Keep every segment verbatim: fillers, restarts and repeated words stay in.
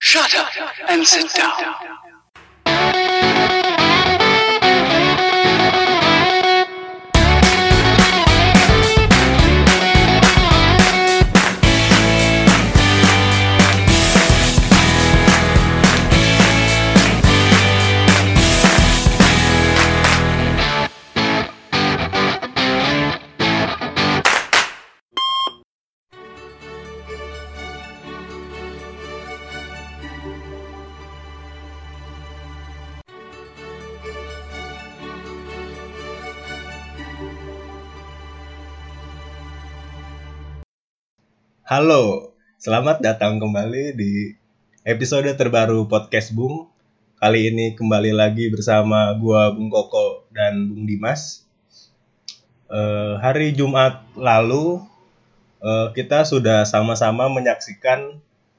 Shut up and sit down. Halo, selamat datang kembali di episode terbaru Podcast Bung. Kali ini kembali lagi bersama gua Bung Koko dan Bung Dimas. Uh, hari Jumat lalu uh, kita sudah sama-sama menyaksikan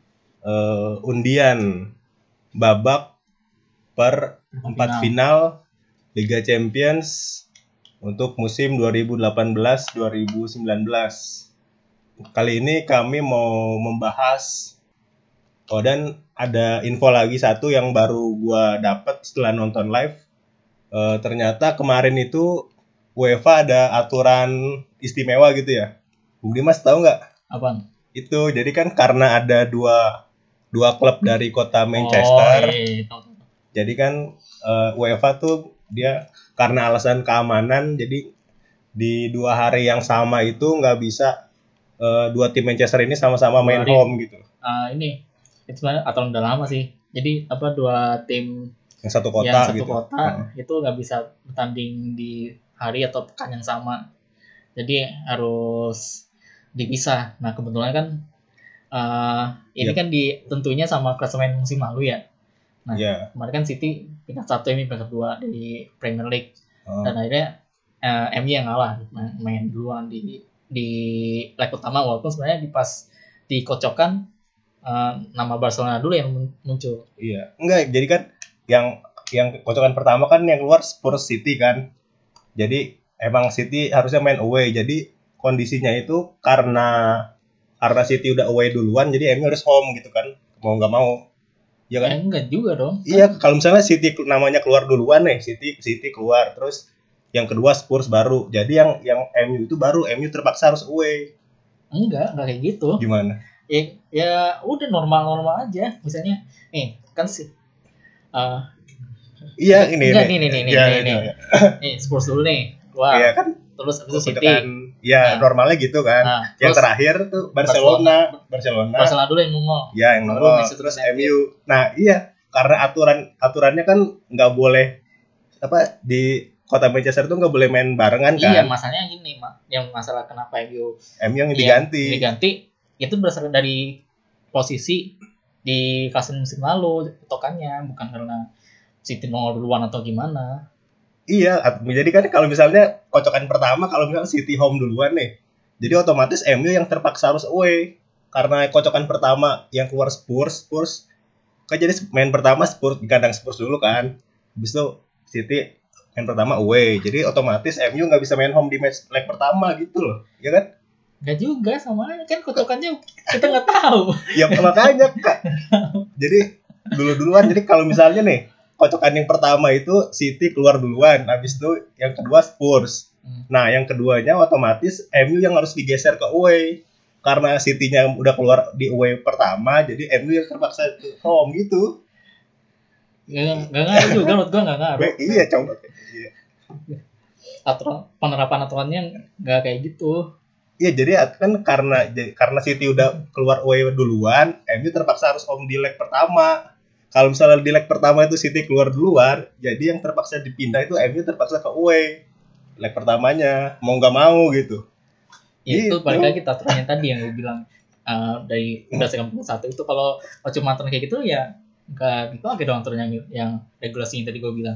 uh, undian babak per empat final Liga Champions untuk musim dua ribu delapan belas dua ribu sembilan belas. Kali ini kami mau membahas, oh dan ada info lagi satu yang baru gua dapet setelah nonton live. E, ternyata kemarin itu UEFA ada aturan istimewa gitu ya. Bung Dimas tahu nggak? Apaan? Itu jadi kan karena ada dua dua klub dari kota Manchester. Oh, iya, tahu, tahu. Jadi kan e, UEFA tuh dia karena alasan keamanan, jadi di dua hari yang sama itu nggak bisa Uh, dua tim Manchester ini sama-sama main Hari, home gitu. Uh, ini itu sebenarnya aturan udah lama sih. Jadi apa dua tim yang satu kota yang satu gitu. kota hmm. itu nggak bisa bertanding di hari atau pekan yang sama. Jadi harus dipisah. Nah kebetulan kan uh, ini yep. kan di tentunya sama klasemen musim lalu ya. Nah yeah. kemarin kan City peringkat satu, ini peringkat dua di Premier League. Oh. Dan akhirnya uh, M U yang ngalah main duluan di di leg pertama, walaupun sebenarnya di pas dikocokkan uh, nama Barcelona dulu yang muncul. Iya, enggak, jadi kan yang yang kocokan pertama kan yang keluar Spurs City kan. Jadi emang City harusnya main away. Jadi kondisinya itu karena karena City udah away duluan, jadi M U harus home gitu kan. Mau nggak mau. Ya kan? Eh, enggak juga dong. Iya, kalau misalnya City namanya keluar duluan nih, City City keluar terus yang kedua Spurs baru. Jadi yang yang M U itu baru M U terpaksa harus away. Enggak, enggak kayak gitu. Gimana? Ya, ya udah normal-normal aja. Misalnya, nih kan sih. Uh, iya ini enggak, ini. Nih nih nih ya, nih nih. Ya. Nih Spurs dulu nih. Wah. Iya kan. Terus habis itu City. Kan, ya nah, normalnya gitu kan. Nah, yang terakhir tuh Barcelona. Barcelona. Barcelona dulu yang nongol. Ya yang nongol. Terus M U. Nah iya, karena aturan aturannya kan nggak boleh apa di kota Manchester itu nggak boleh main barengan kan? Iya, masalahnya gini, Mak. Yang masalah kenapa M U M U yang diganti. Yang diganti itu berdasarkan dari posisi di klasemen musim lalu tokannya, bukan karena City nongol duluan atau gimana. Iya, jadi kan kalau misalnya kocokan pertama kalau misalnya City home duluan nih, jadi otomatis M U yang terpaksa harus away karena kocokan pertama yang keluar Spurs, Spurs kan jadi main pertama Spurs di kandang Spurs dulu kan, habis itu City main pertama away, jadi otomatis M U nggak bisa main home di match leg pertama gitu loh, ya kan? Nggak juga, sama kan kocokannya kita nggak tahu. Ya makanya kak. Jadi dulu-duluan, jadi kalau misalnya nih kocokan yang pertama itu City keluar duluan, habis itu yang kedua Spurs. Hmm. Nah yang keduanya otomatis M U yang harus digeser ke away karena City-nya udah keluar di away pertama, jadi M U yang terpaksa home gitu. Nggak ngaruh juga, menurut gue nggak ngaruh. Iya coba. Iya. Aturan penerapan aturannya nggak kayak gitu. Iya jadi kan karena karena City udah keluar away duluan, M U terpaksa harus home di leg pertama. Kalau misalnya di leg pertama itu City keluar duluan, jadi yang terpaksa dipindah itu M U terpaksa ke away leg pertamanya, mau nggak mau gitu. Ya, itu balik lagi aturannya tadi yang gue bilang uh, dari berdasarkan satu itu kalau cuma aturan kayak gitu ya nggak dipakai dong aturan yang, yang regulasinya tadi gue bilang.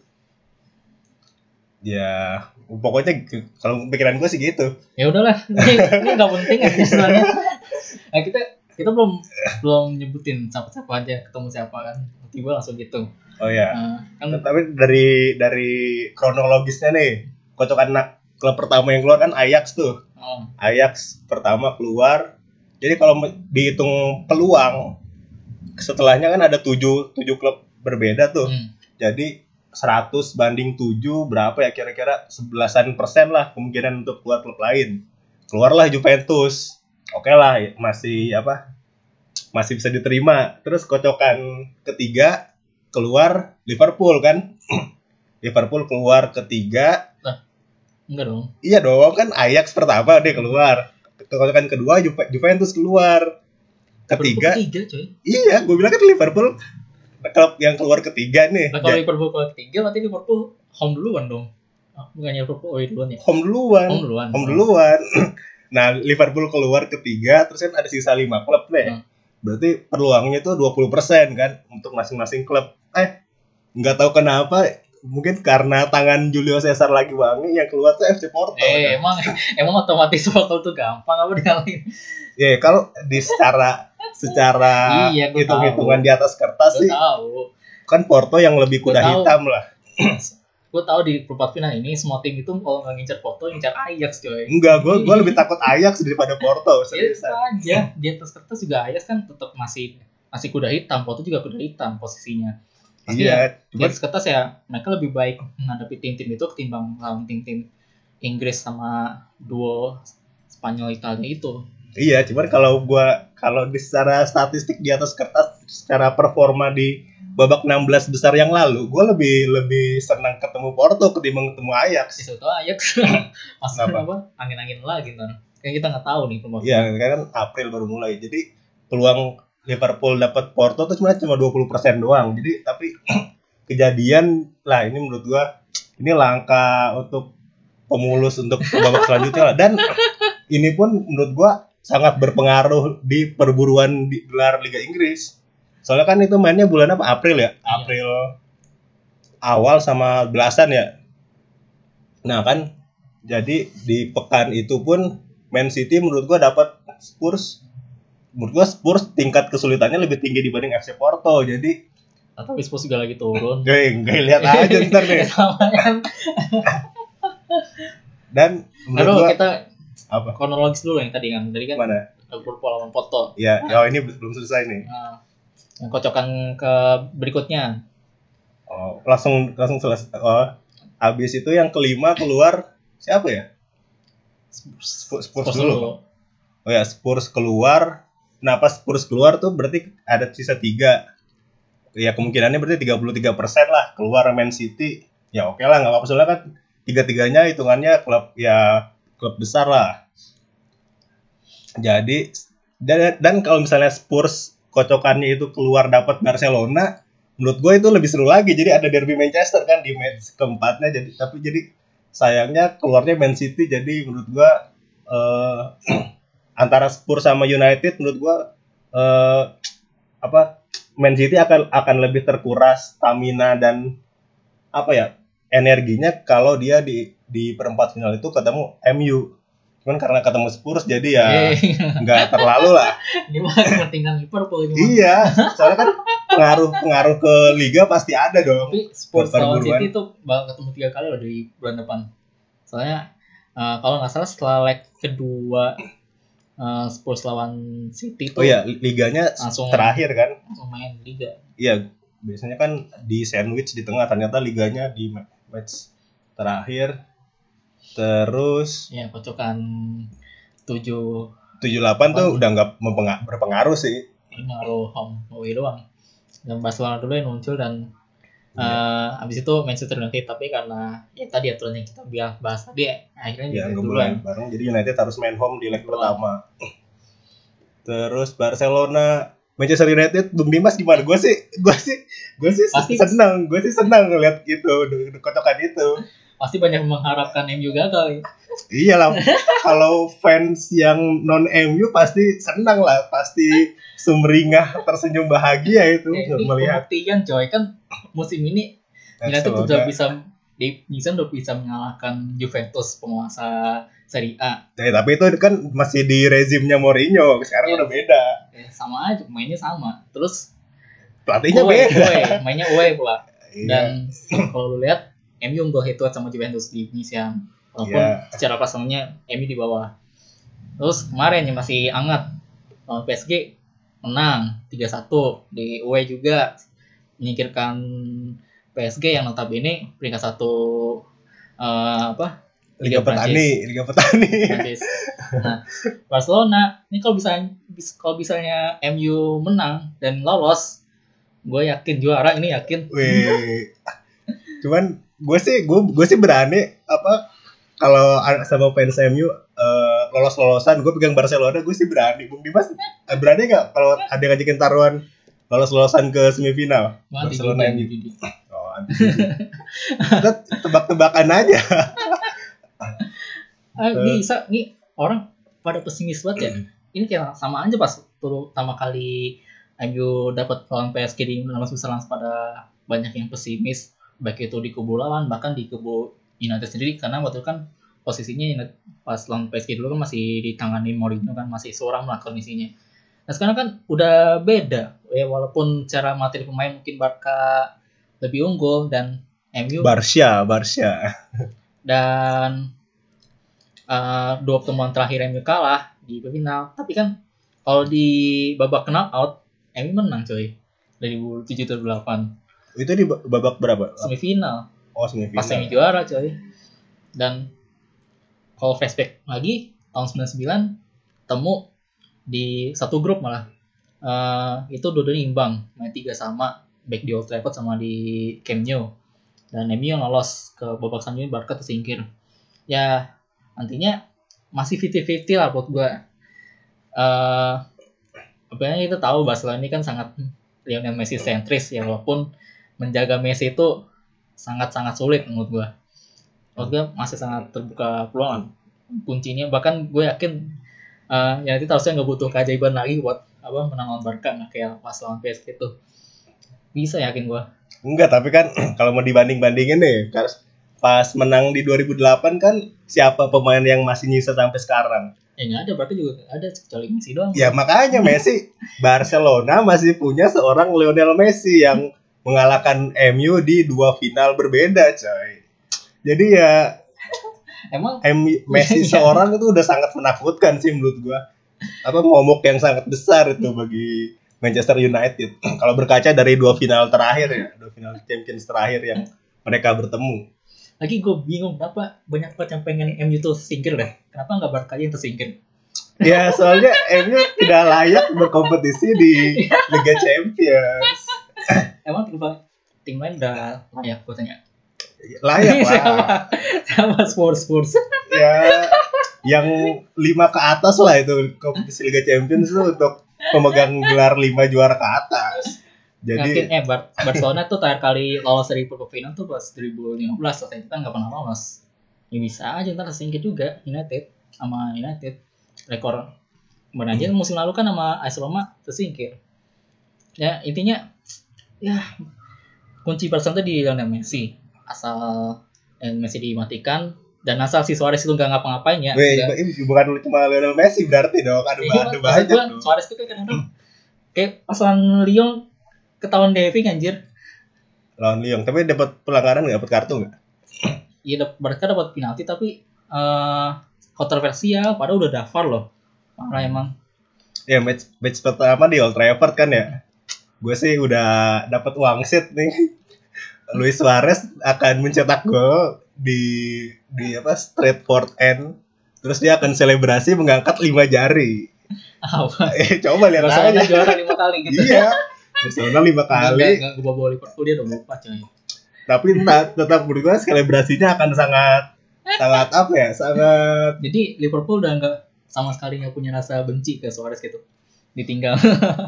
Ya pokoknya kalau pikiran gue sih gitu. Ya udahlah, ini ini nggak penting ya sebenarnya. Nah kita kita belum belum nyebutin siapa-siapa aja ketemu siapa kan, nanti gue langsung gitu. Oh ya. Uh, kan, tapi dari dari kronologisnya nih, kocokan klub pertama yang keluar kan Ajax tuh. Oh. Ajax pertama keluar. Jadi kalau dihitung peluang setelahnya kan ada tujuh tujuh klub berbeda tuh. Hmm. Jadi seratus banding tujuh berapa ya kira-kira sebelasan persen lah kemungkinan untuk keluar klub lain. Keluarlah Juventus. Oke lah, masih apa? Masih bisa diterima. Terus kocokan ketiga keluar Liverpool kan. Liverpool keluar ketiga. Nah, enggak dong. Iya dong, kan Ajax pertama dia keluar. Kocokan kedua Juve, Juventus keluar. Ketiga. Ketiga, coy. Iya, gue bilang kan Liverpool klub yang keluar ketiga nih. Nah, kalau Liverpool keluar ketiga berarti Liverpool home duluan dong. Oh, bukannya Liverpool away duluan ya? Home duluan. Home duluan. Home duluan. Nah, Liverpool keluar ketiga, terus kan ada sisa lima klub nih. Hmm. Berarti peluangnya tuh dua puluh persen kan untuk masing-masing klub. Eh, nggak tahu kenapa, mungkin karena tangan Julio Cesar lagi wangi yang keluar tuh F C Porto. Eh, kan? emang emang otomatis Porto tuh gampang apa dikalahin? Ya, yeah, kalau di secara secara iya, hitung-hitungan di atas kertas gua sih. Tahu. Kan Porto yang lebih kuda hitam lah. Gue tahu di perempat final ini semua tim itu kalau nggak ngincar Porto ngincar Ajax coy. Enggak, gue gue lebih takut Ajax daripada Porto. Seriusan aja di atas kertas juga Ajax kan tetap masih masih kuda hitam, Porto juga kuda hitam posisinya. Pasti iya, ya, di atas kertas ya mereka lebih baik menghadapi tim-tim itu ketimbang lawan tim-tim Inggris sama duo Spanyol Italia itu. Iya, cuman kalau gua kalau di secara statistik di atas kertas, secara performa di babak enam belas besar yang lalu, gua lebih lebih senang ketemu Porto ketimbang ketemu Ajax. Itu tuh Ajax. Maksudnya apa? Angin-angin lagi kan. Kayak kita nggak tahu nih peluang. Iya, kan April baru mulai. Jadi peluang Liverpool dapat Porto tuh cuma cuma dua puluh persen doang. Jadi tapi kejadian lah ini menurut gua ini langkah untuk pemulus untuk babak selanjutnya lah. Dan ini pun menurut gua sangat berpengaruh di perburuan di gelar Liga Inggris. Soalnya kan itu mainnya bulan apa? April ya? April awal sama belasan ya. Nah kan, jadi di pekan itu pun Man City menurut gua dapat Spurs. Menurut gua Spurs tingkat kesulitannya lebih tinggi dibanding F C Porto. Jadi tapi Spurs juga lagi turun. Geng, geng lihat aja ntar nih. Dan menurut gua kita apa? Kronologis dulu yang tadi kan. Tadi kan mana? Liverpool lawan Porto. Iya, nah, oh ini belum selesai nih. Nah, yang kocokan ke berikutnya. Oh, langsung langsung selesai. Oh, habis itu yang kelima keluar siapa ya? Spurs, Spurs, Spurs dulu. dulu. Oh ya, Spurs keluar. Nah, pas Spurs keluar tuh berarti ada sisa tiga. Ya kemungkinannya berarti tiga puluh tiga persen lah keluar Man City. Ya oke lah, enggak apa-apa soalnya kan tiga-tiganya hitungannya klub ya klub besar lah. Jadi dan, dan kalau misalnya Spurs kocokannya itu keluar dapat Barcelona, menurut gue itu lebih seru lagi. Jadi ada derby Manchester kan di match keempatnya. Jadi tapi jadi sayangnya keluarnya Man City. Jadi menurut gue eh, antara Spurs sama United menurut gue eh, apa Man City akan akan lebih terkuras stamina dan apa ya energinya kalau dia di di perempat final itu ketemu M U. Cuman karena ketemu Spurs jadi ya nggak terlalu lah. Ini mah kepentingan Liverpool ini. Iya, soalnya kan pengaruh-pengaruh ke liga pasti ada dong. Tapi Spurs lawan City itu bakal ketemu tiga kali loh di bulan depan. Soalnya uh, kalau nggak salah setelah leg kedua uh, Spurs lawan City itu. Oh iya, liganya langsung terakhir kan? Langsung main liga. Iya, biasanya kan di sandwich di tengah, ternyata liganya di match terakhir. Terus ya kocokan tujuh tujuh delapan tuh udah nggak berpengaruh sih. Ini ngaruh home away doang. Dan Barcelona dulu yang muncul dan yeah. uh, abis itu Manchester United, tapi karena ya tadi aturan yang kita bahas tadi akhirnya ya nggak boleh bareng, jadi United harus main home di leg pertama. Terus Barcelona Manchester United, Bung Dimas gimana? Gue sih, gue sih, gue sih Pasti senang, gue sih senang ngeliat gitu, kocokan itu. Pasti banyak mengharapkan M U gagal. Iyalah, kalau fans yang non M U pasti senang lah, pasti sumringah tersenyum bahagia itu ya, melihat. Pembuktian coy, kan musim ini United sudah bisa di bisa udah bisa mengalahkan Juventus penguasa Serie A. Ya, tapi itu kan masih di rezimnya Mourinho, sekarang ya, udah beda. Ya, sama aja, mainnya sama. Terus pelatihnya away, beda. Away, mainnya away pula. Iya. Dan kalau lu lihat M U unggul head to head sama Juventus di penyisian. Walaupun yeah. secara pasangannya M U di bawah. Terus kemarin yang masih hangat lawan P S G menang tiga satu di away juga, menyingkirkan P S G yang notabene peringkat satu uh, apa Liga Petani, Liga Petani. Prancis. Nah, Barcelona ini kalau bisa kalau misalnya M U menang dan lolos, gue yakin juara ini yakin. Wih. Cuman gue sih gue gue sih berani apa kalau sama fans M U uh, lolos-lolosan gue pegang Barcelona, gue sih berani. Bung Dimas berani nggak kalau ada ngajakin taruhan lolos-lolosan ke semifinal? Nanti Barcelona M U. di, di, di. Oh, kita tebak-tebakan aja. Ah, bisa nih orang pada pesimis banget ya. Ini kayak sama aja pas pertama kali M U dapat lawan P S G di enam belas besar, langsung pada banyak yang pesimis, baik itu di kubu lawan bahkan di kubu United sendiri, karena waktu itu kan posisinya pas lawan P S G dulu kan masih ditangani Mourinho kan, masih seorang lah kondisinya. Nah sekarang kan udah beda ya, walaupun cara materi pemain mungkin Barca lebih unggul dan M U Barca Barca dan uh, dua pertemuan terakhir M U kalah di final, tapi kan kalau di babak knockout M U menang coy dari dua ribu tujuh dua ribu delapan. Itu di babak berapa? Semifinal. Oh, semifinal. Pas M U juara coy. Dan kalau flashback lagi tahun sembilan puluh sembilan temu di satu grup malah. Uh, itu dua-duanya imbang, main tiga sama, baik di Old Trafford sama di Camp Nou. Dan M U yang lolos ke babak selanjutnya, Barca tersingkir. Ya, nantinya masih lima puluh lima puluh lah buat gue. Uh, apalagi kita tahu Barcelona ini kan sangat Lionel Messi sentris ya, walaupun menjaga Messi itu sangat-sangat sulit menurut gue. Menurut gue masih sangat terbuka peluang kuncinya. Bahkan gue yakin uh, ya nanti harusnya nggak butuh keajaiban lagi buat apa menang lawan Barca, nggak kayak pas lawan P S G itu. Bisa yakin gue. Enggak, tapi kan kalau mau dibanding-bandingin nih, pas menang di dua ribu delapan kan siapa pemain yang masih nyisa sampai sekarang? Ya nggak ada, berarti juga ada kecuali Messi doang. Ya makanya Messi, Barcelona masih punya seorang Lionel Messi yang mengalahkan M U di dua final berbeda, coy. Jadi ya emang M- Messi seorang itu udah sangat menakutkan sih menurut gua. Apa momok yang sangat besar itu bagi Manchester United. Kalau berkaca dari dua final terakhir ya, dua final Champions terakhir yang mereka bertemu. Lagi gue bingung kenapa banyak banget yang pengen M U tuh singkir deh. Kenapa nggak Barca yang tersingkir? Ya soalnya M U tidak layak berkompetisi di Liga Champions. Emang tim, tim lain udah layak gue tanya? Layak lah. sama, sama Spurs Spurs. Ya yang lima ke atas lah itu kompetisi Liga Champions itu untuk pemegang gelar lima juara ke atas. Jadi Yakin, eh Bar- Barcelona tuh terakhir kali lolos dari perempat final tuh pas dua ribu lima belas, waktu itu kan nggak pernah lolos. Ya bisa aja ntar tersingkir juga United sama United. Rekor kemarin aja musim lalu kan sama A S Roma tersingkir. Ya intinya ya kunci Barcelona tuh di Lionel Messi. Asal eh, Messi dimatikan dan asal si Suarez itu nggak ngapa-ngapain ya. Weh, bukan cuma Lionel Messi berarti dong, ada iya, ada banyak dong. Suarez itu kayak kadang-kadang kayak pas lawan Lyon ketahuan diving anjir. Lawan Lyon, tapi dapat pelanggaran nggak, dapat kartu nggak? Iya, mereka dapat penalti tapi uh, kontroversial, padahal udah daftar loh. Parah emang. Ya match match pertama di Old Trafford kan ya. Gue sih udah dapat wangsit nih. Luis Suarez akan mencetak gol di di apa Stratford End. Terus dia akan selebrasi mengangkat lima jari. Apa? Eh coba lihat Barcelona aja. juara lima kali gitu. Iya. Barcelona lima kali. Enggak gue bawa Liverpool, dia udah lupa coy. Tapi tetap, tetap menurut gue selebrasinya akan sangat sangat apa ya? Sangat. Jadi Liverpool udah enggak sama sekali nggak punya rasa benci ke Suarez gitu. Ditinggal.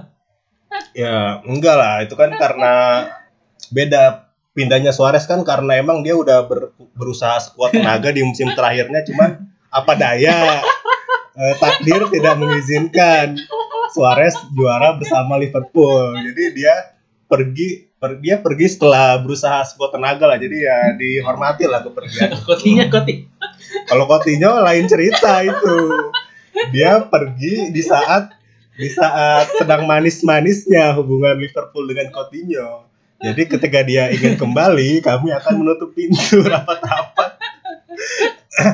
Ya enggak lah, itu kan karena beda. Pindahnya Suarez kan karena emang dia udah ber, berusaha sekuat tenaga di musim terakhirnya, cuman apa daya eh, takdir tidak mengizinkan Suarez juara bersama Liverpool. Jadi dia pergi per, dia pergi setelah berusaha sekuat tenaga lah. Jadi ya dihormati lah kepergian. Coutinho Coutinho. Kalau Coutinho lain cerita itu. Dia pergi di saat di saat sedang manis-manisnya hubungan Liverpool dengan Coutinho. Jadi ketika dia ingin kembali, kami akan menutup pintu rapat-rapat.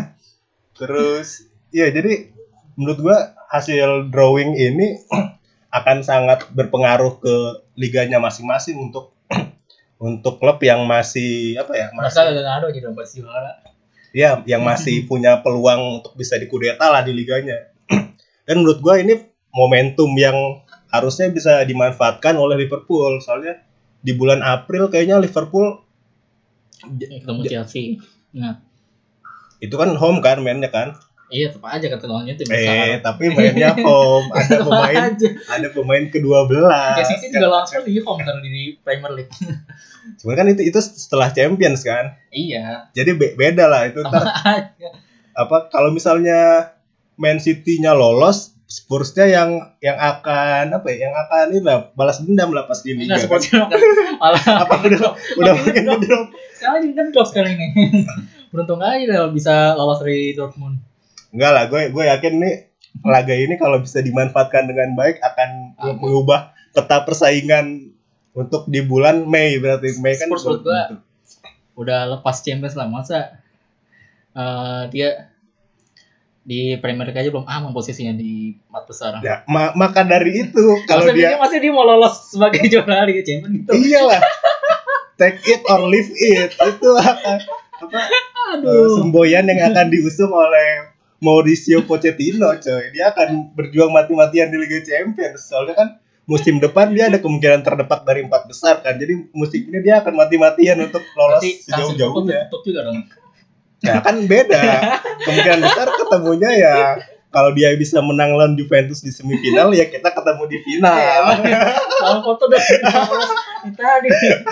Terus, ya jadi menurut gua hasil drawing ini akan sangat berpengaruh ke liganya masing-masing untuk untuk klub yang masih apa ya Masa masih gak ngaruh jadi dapat juara. ya yang masih punya peluang untuk bisa dikudeta lah di liganya. Dan menurut gue ini momentum yang harusnya bisa dimanfaatkan oleh Liverpool, soalnya di bulan April kayaknya Liverpool Ketemu Chelsea. Nah, itu kan home kan mainnya kan. iya tetap aja kata lawannya tim Eh besar. tapi mainnya home, ada pemain ada pemain kedua belas. Ya City juga langsung di home kan di Premier League. Cuman kan itu itu setelah Champions kan. Iya. Jadi be- beda lah itu Sama ntar aja. apa kalau misalnya Man City-nya lolos, Spurs-nya yang yang akan apa ya? Yang akan ini lah balas dendam lah pas di liga. Nah, Kan? sportsnya makan malah Apa udah udah makin ngedrop. sekarang jadi ngedrop sekarang ini. Beruntung aja deh bisa lolos dari Dortmund. Enggak lah, gue gue yakin nih laga ini kalau bisa dimanfaatkan dengan baik akan Amin. mengubah peta persaingan untuk di bulan Mei, berarti Mei kan Spurs menurut gue udah lepas Champions lah, masa uh, dia di Premier League aja belum aman posisinya di empat besar. Ya, ma- maka dari itu kalau Masa dia masih dia mau lolos sebagai juara Liga Champions gitu. iyalah take it or leave it itu akan apa uh, semboyan yang akan diusung oleh Mauricio Pochettino, coy. Dia akan berjuang mati-matian di Liga Champions. Soalnya kan musim depan dia ada kemungkinan terdepak dari empat besar kan. Jadi musim ini dia akan mati-matian untuk lolos sejauh-jauhnya. Tutup juga dong. Ya kan beda. Kemungkinan besar ketemunya ya kalau dia bisa menang lawan Juventus di semifinal ya kita ketemu di final. Kalau foto udah tadi.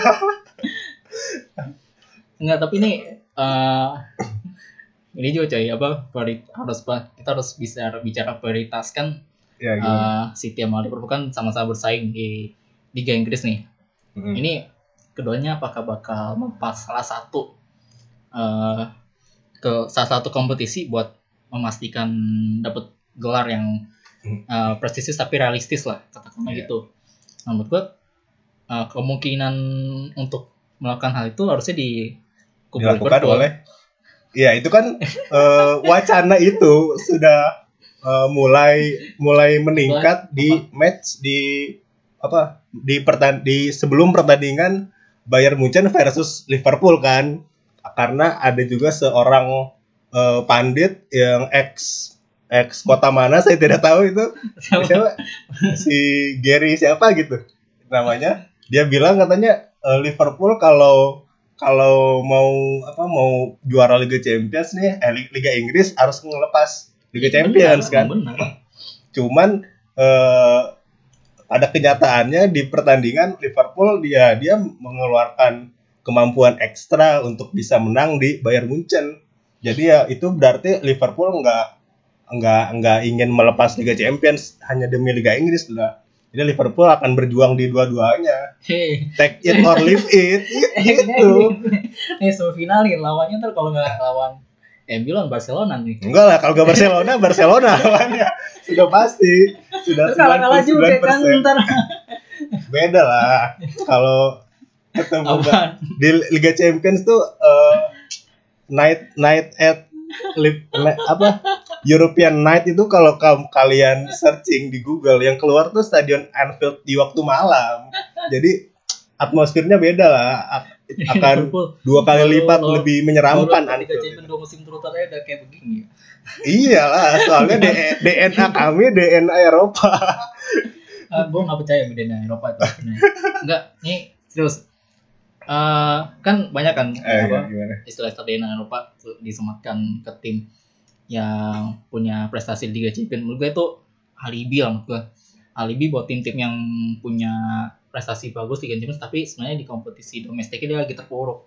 Enggak, tapi ini uh, ini juga coy apa priori- harus kita harus bisa bicara prioritaskan Ya, uh, City sama Liverpool kan sama-sama bersaing di Liga Inggris nih. Hmm. Ini keduanya apakah bakal mempas salah satu uh, ke salah satu kompetisi buat memastikan dapat gelar yang uh, prestisius tapi realistis lah katakanlah Yeah. gitu. Nah, menurut gua uh, kemungkinan untuk melakukan hal itu harusnya di kubu dilakukan Liverpool. oleh ya itu kan uh, wacana itu sudah uh, mulai mulai meningkat di match di apa di pertan di sebelum pertandingan Bayern Munchen versus Liverpool kan, karena ada juga seorang uh, pandit yang ex ex kota mana saya tidak tahu itu siapa si Gary siapa gitu namanya, dia bilang katanya uh, Liverpool kalau kalau mau apa mau juara Liga Champions nih, eh, Liga Inggris harus ngelepas Liga Champions benar, kan. Benar. Cuman eh, pada kenyataannya di pertandingan Liverpool dia dia mengeluarkan kemampuan ekstra untuk bisa menang di Bayern Munchen. Jadi ya itu berarti Liverpool nggak nggak nggak ingin melepas Liga Champions hanya demi Liga Inggris lah. Jadi Liverpool akan berjuang di dua-duanya. Hey. Take it or leave it. Gitu. Nih semifinal nih lawannya ntar kalau nggak lawan M U lawan Barcelona nih. Enggak lah, kalau nggak Barcelona, Barcelona lawannya. Sudah pasti. Sudah Terus kalah-kalah juga kan ntar. Beda lah. Kalau ketemu Apaan? di Liga Champions tuh uh, night night at lip, na- apa European Night itu kalau ka- kalian searching di Google yang keluar tuh Stadion Anfield di waktu malam. Jadi atmosfernya beda lah. A- akan dua kali lipat Lo- lo- lebih menyeramkan Liga Anfield. Champions dua musim turut aja udah kayak begini. Iyalah, soalnya D- D N A kami D N A Eropa. Ah, gue nggak percaya bedanya Eropa itu. Nah, enggak, nih serius. Uh, kan banyak kan Eh, apa, gimana? istilah-istilah D N A Eropa tuh disematkan ke tim yang punya prestasi di Liga Champions. Menurut gue itu alibi lah menurut gue. Alibi buat tim-tim yang punya prestasi bagus di Liga Champions tapi sebenarnya di kompetisi domestiknya dia lagi terpuruk.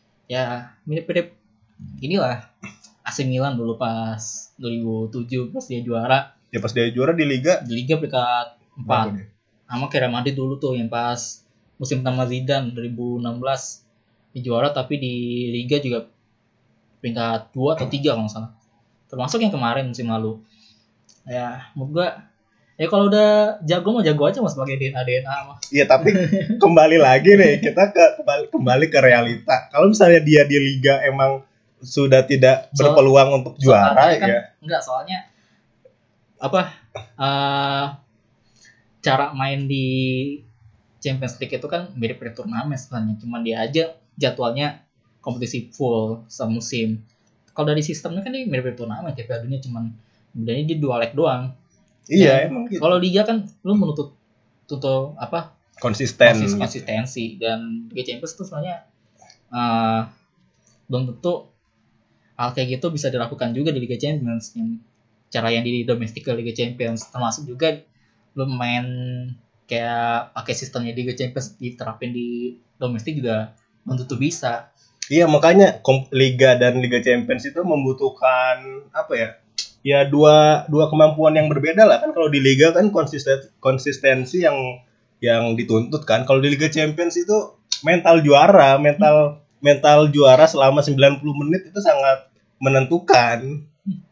Ya mirip-mirip inilah A C Milan dulu pas dua ribu tujuh pas dia juara Ya pas dia juara di Liga di Liga peringkat empat. berapa dia? Sama kayak Real Madrid dulu tuh yang pas musim pertama Zidane dua ribu enam belas di juara tapi di Liga juga peringkat dua atau tiga kalau nggak salah. Termasuk yang kemarin musim lalu. Ya, menurut gua ya kalau udah jago mah jago aja mas sebagai D N A D N A mah. Iya tapi kembali lagi nih kita ke kembali, kembali ke realita. Kalau misalnya dia di Liga emang sudah tidak So- berpeluang untuk juara Soalnya kan, ya. enggak soalnya apa? eh cara main di Champions League itu kan mirip-mirip turnamen sebenarnya, cuma dia aja jadwalnya kompetisi full semusim. Kalau dari sistemnya kan dia mirip-mirip turnamen kayak Piala Dunia, cuman bedanya dia dua leg doang. Iya, Dan emang gitu. kalau liga kan lu menuntut tuntut apa Konsisten. konsis- gitu. konsistensi, dan Liga Champions itu sebenarnya uh, belum tentu hal kayak gitu bisa dilakukan juga di Liga Champions. Yang cara yang di domestik ke Liga Champions, termasuk juga lu main kayak pakai sistemnya di Liga Champions diterapin di domestik juga belum tentu bisa. Iya, makanya kom- Liga dan Liga Champions itu membutuhkan apa ya? Ya dua dua kemampuan yang berbeda lah kan. Kalau di Liga kan konsisten konsistensi yang yang dituntut kan. Kalau di Liga Champions itu mental juara, mental mental juara selama sembilan puluh menit itu sangat menentukan.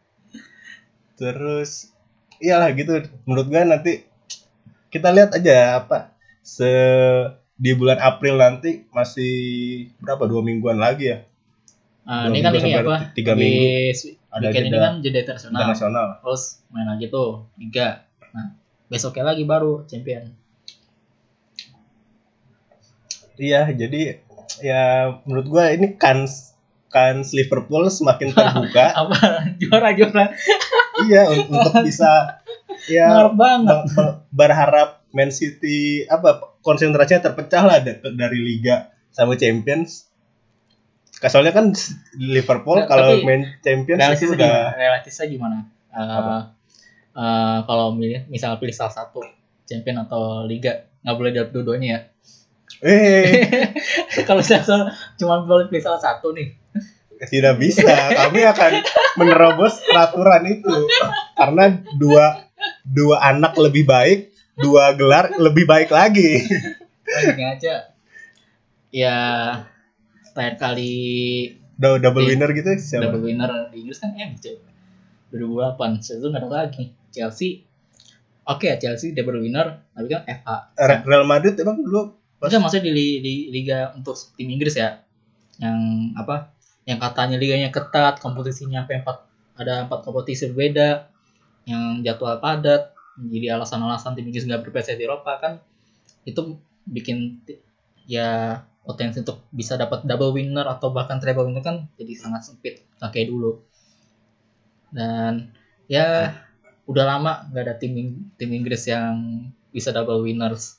Terus iyalah gitu. Menurut gue nanti kita lihat aja apa se di bulan April nanti masih berapa dua mingguan lagi ya. Uh, Dua ini kan minggu ini sampai apa? tiga di minggu. Ada Ada ini jeda kan jeda internasional. internasional. Terus main lagi tuh Liga. Nah, besoknya lagi baru champion. Iya, jadi ya menurut gua ini kans kans Liverpool semakin terbuka. Apa juara-juara Iya, un- untuk bisa ya Ngarep banget. be- be- berharap Man City apa konsentrasinya terpecah lah da- dari Liga sama Champions. Soalnya kan Liverpool Nah, kalau tapi main Champions itu realistisnya udah gimana? Realistisnya gimana? Uh, Apa? uh, kalau milih, misal pilih salah satu champion atau liga, nggak boleh dapat dua-duanya ya. eh Kalau misalnya cuma boleh pilih salah satu nih, tidak bisa. Kami akan menerobos peraturan itu karena dua dua anak lebih baik, dua gelar lebih baik lagi. oh, ini aja. Ya, terakhir kali Double, double Iya. winner gitu siapa? double winner di Inggris kan M C dua ribu delapan. Setelah itu nggak ada lagi. Chelsea, oke ya Chelsea double winner, tapi kan F A. Re- Real Madrid emang dulu Maksudnya maksudnya di, li- di liga untuk tim Inggris ya, yang apa? Yang katanya liganya ketat, kompetisinya sampai empat ada empat kompetisi berbeda, yang jadwal padat, jadi alasan-alasan tim Inggris nggak berprestasi di Eropa kan, itu bikin ti- ya potensi untuk bisa dapat double winner atau bahkan treble winner kan jadi sangat sempit, nggak kayak dulu. Dan ya udah lama nggak ada tim Ing- tim Inggris yang bisa double winners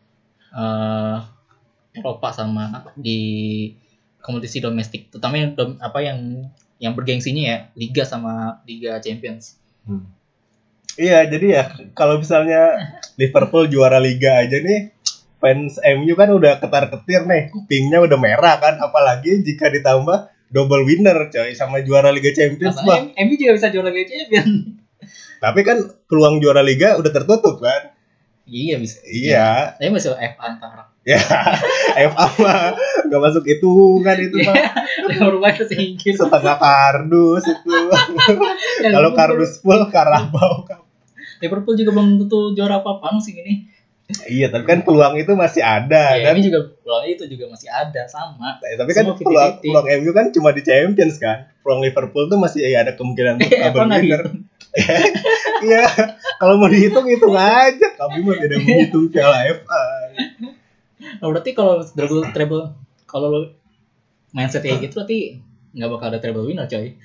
eh, Eropa sama di kompetisi domestik, terutama yang dom- apa yang yang bergengsinya ya Liga sama Liga Champions. Hmm. Iya, jadi ya kalau misalnya Liverpool juara Liga aja nih, fans M U kan udah ketar-ketir nih, kupingnya udah merah kan, apalagi jika ditambah double winner coy sama juara Liga Champions mah. Karena M U juga bisa juara Liga Champions. Tapi kan peluang juara Liga udah tertutup kan. Iya bisa. Iya. Tapi masih F A antara. Ya, F A mah nggak masuk itu kan itu mah Berubah ke Inggris. setengah kardus itu. Kalau kardus full Carabao Cup. Liverpool juga belum tentu juara apa-apa musim ini. Iya, tapi kan peluang itu masih ada Ya, kan. ini juga peluang itu juga masih ada sama. Nah, tapi kan Semua peluang, fifty fifty. peluang M U kan cuma di Champions kan. Peluang Liverpool tuh masih ya ada kemungkinan untuk Eh, apa double nggak winner. dihitung? Iya, kalau mau dihitung hitung aja. Kami mah tidak menghitung Piala F A. Nah, berarti kalau treble treble kalau lo mindset kayak gitu berarti nggak bakal ada treble winner coy.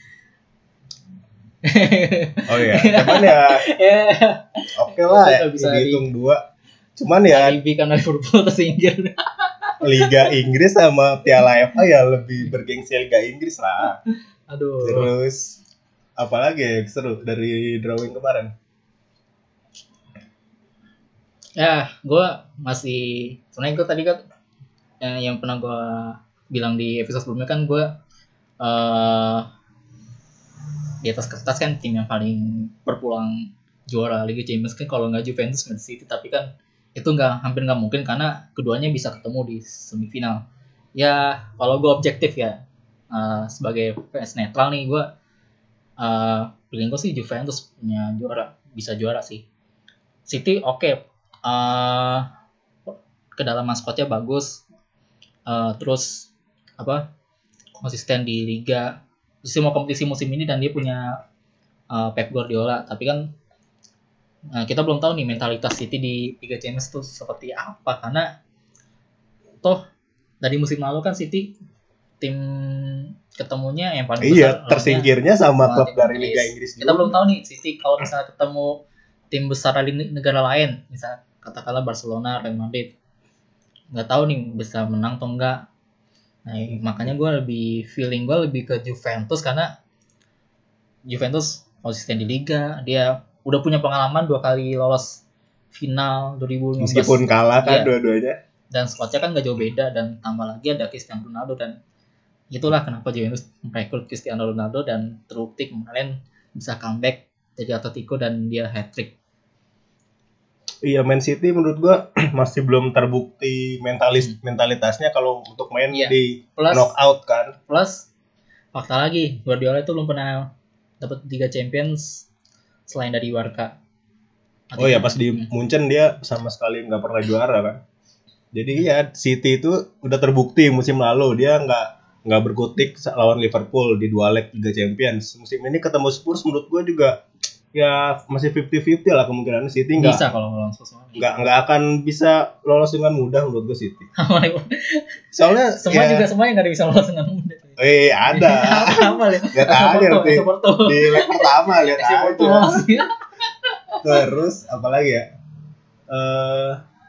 Oh iya, cuman ya Ya, oke lah ya, Nggak bisa dihitung dua. Cuman ya alibi karena Liverpool tersingkir. Liga Inggris sama Piala F A ya lebih bergengsi Liga Inggris lah. Aduh. Terus apalagi yang seru dari drawing kemarin? Ya, gue masih sebenarnya gue tadi kan yang, yang pernah gue bilang di episode sebelumnya kan gue uh, di atas kertas kan tim yang paling berpeluang juara Liga Champions kan kalau nggak Juventus, Man City, tapi kan itu nggak hampir nggak mungkin karena keduanya bisa ketemu di semifinal. Ya kalau gue objektif ya uh, sebagai fans netral nih gue uh, pilih gue sih Juventus punya juara, bisa juara sih. City oke, okay. uh, kedalaman squadnya bagus, uh, terus apa konsisten di liga semua kompetisi musim ini dan dia punya uh, Pep Guardiola, tapi kan Nah, kita belum tahu nih mentalitas City di Liga Champions itu seperti apa, karena toh dari musim lalu kan City tim ketemunya yang paling besar Iya, lawannya tersingkirnya sama lawan klub tim dari Inggris. Liga Inggris Kita belum juga. tahu nih City kalau misalnya ketemu tim besar dari negara lain, misalnya katakanlah Barcelona, Real Madrid, nggak tahu nih bisa menang atau enggak. Nah, makanya gue lebih feeling gue lebih ke Juventus, karena Juventus konsisten di Liga, dia udah punya pengalaman dua kali lolos final dua ribu lima belas. Meskipun kalah kan Iya. dua-duanya. Dan squadnya kan gak jauh beda, dan tambah lagi ada Cristiano Ronaldo, dan itulah kenapa Juventus merekrut Cristiano Ronaldo dan terbukti kemarin bisa comeback jadi Atletico dan dia hat-trick. Iya, Man City menurut gua masih belum terbukti mentalis mentalitasnya kalau untuk main Iya. di Plus- knockout kan. Plus fakta lagi, Guardiola itu belum pernah dapat Liga Champions selain dari Barca. Oh ya, pas di Hmm. Munchen dia sama sekali nggak pernah juara kan. Jadi ya City itu udah terbukti musim lalu dia nggak nggak berkutik lawan Liverpool di dua leg Liga Champions. Musim ini ketemu Spurs menurut gua juga ya masih fifty fifty lah kemungkinan City nggak Bisa kalau lawan Spurs. nggak nggak akan bisa lolos dengan mudah menurut gua City. Soalnya semua ya, juga semuanya nggak ada bisa lolos dengan mudah. eh ada. Apa lihat? Lihat aja nanti di leg pertama lihat aja. Terus apalagi ya? Eh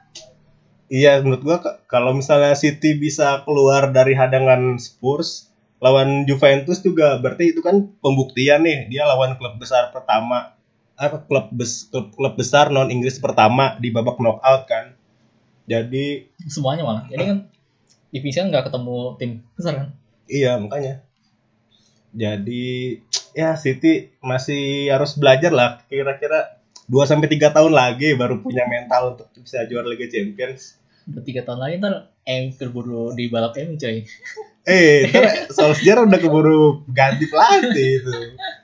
iya menurut gua k- kalau misalnya City bisa keluar dari hadangan Spurs lawan Juventus juga berarti itu kan pembuktian nih dia lawan klub besar pertama apa klub bes, klub, klub besar non Inggris pertama di babak knockout kan. Jadi Semuanya malah. Jadi kan divisi kan nggak ketemu tim besar kan. iya makanya. Jadi ya City masih harus belajar lah kira-kira dua sampai tiga tahun lagi baru punya mental untuk bisa juara Liga Champions. Udah tiga tahun lagi ntar M keburu di balap M coy. Eh, ntar Solskjaer udah keburu ganti pelatih itu.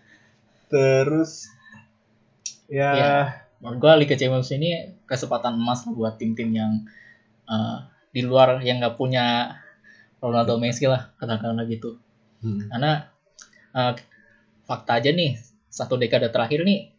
Terus ya, Ya. Menurut gue Liga Champions ini kesempatan emas buat tim-tim yang uh, di luar yang nggak punya Ronaldo Messi lah katakanlah gitu. hmm, Karena uh, fakta aja nih satu dekade terakhir nih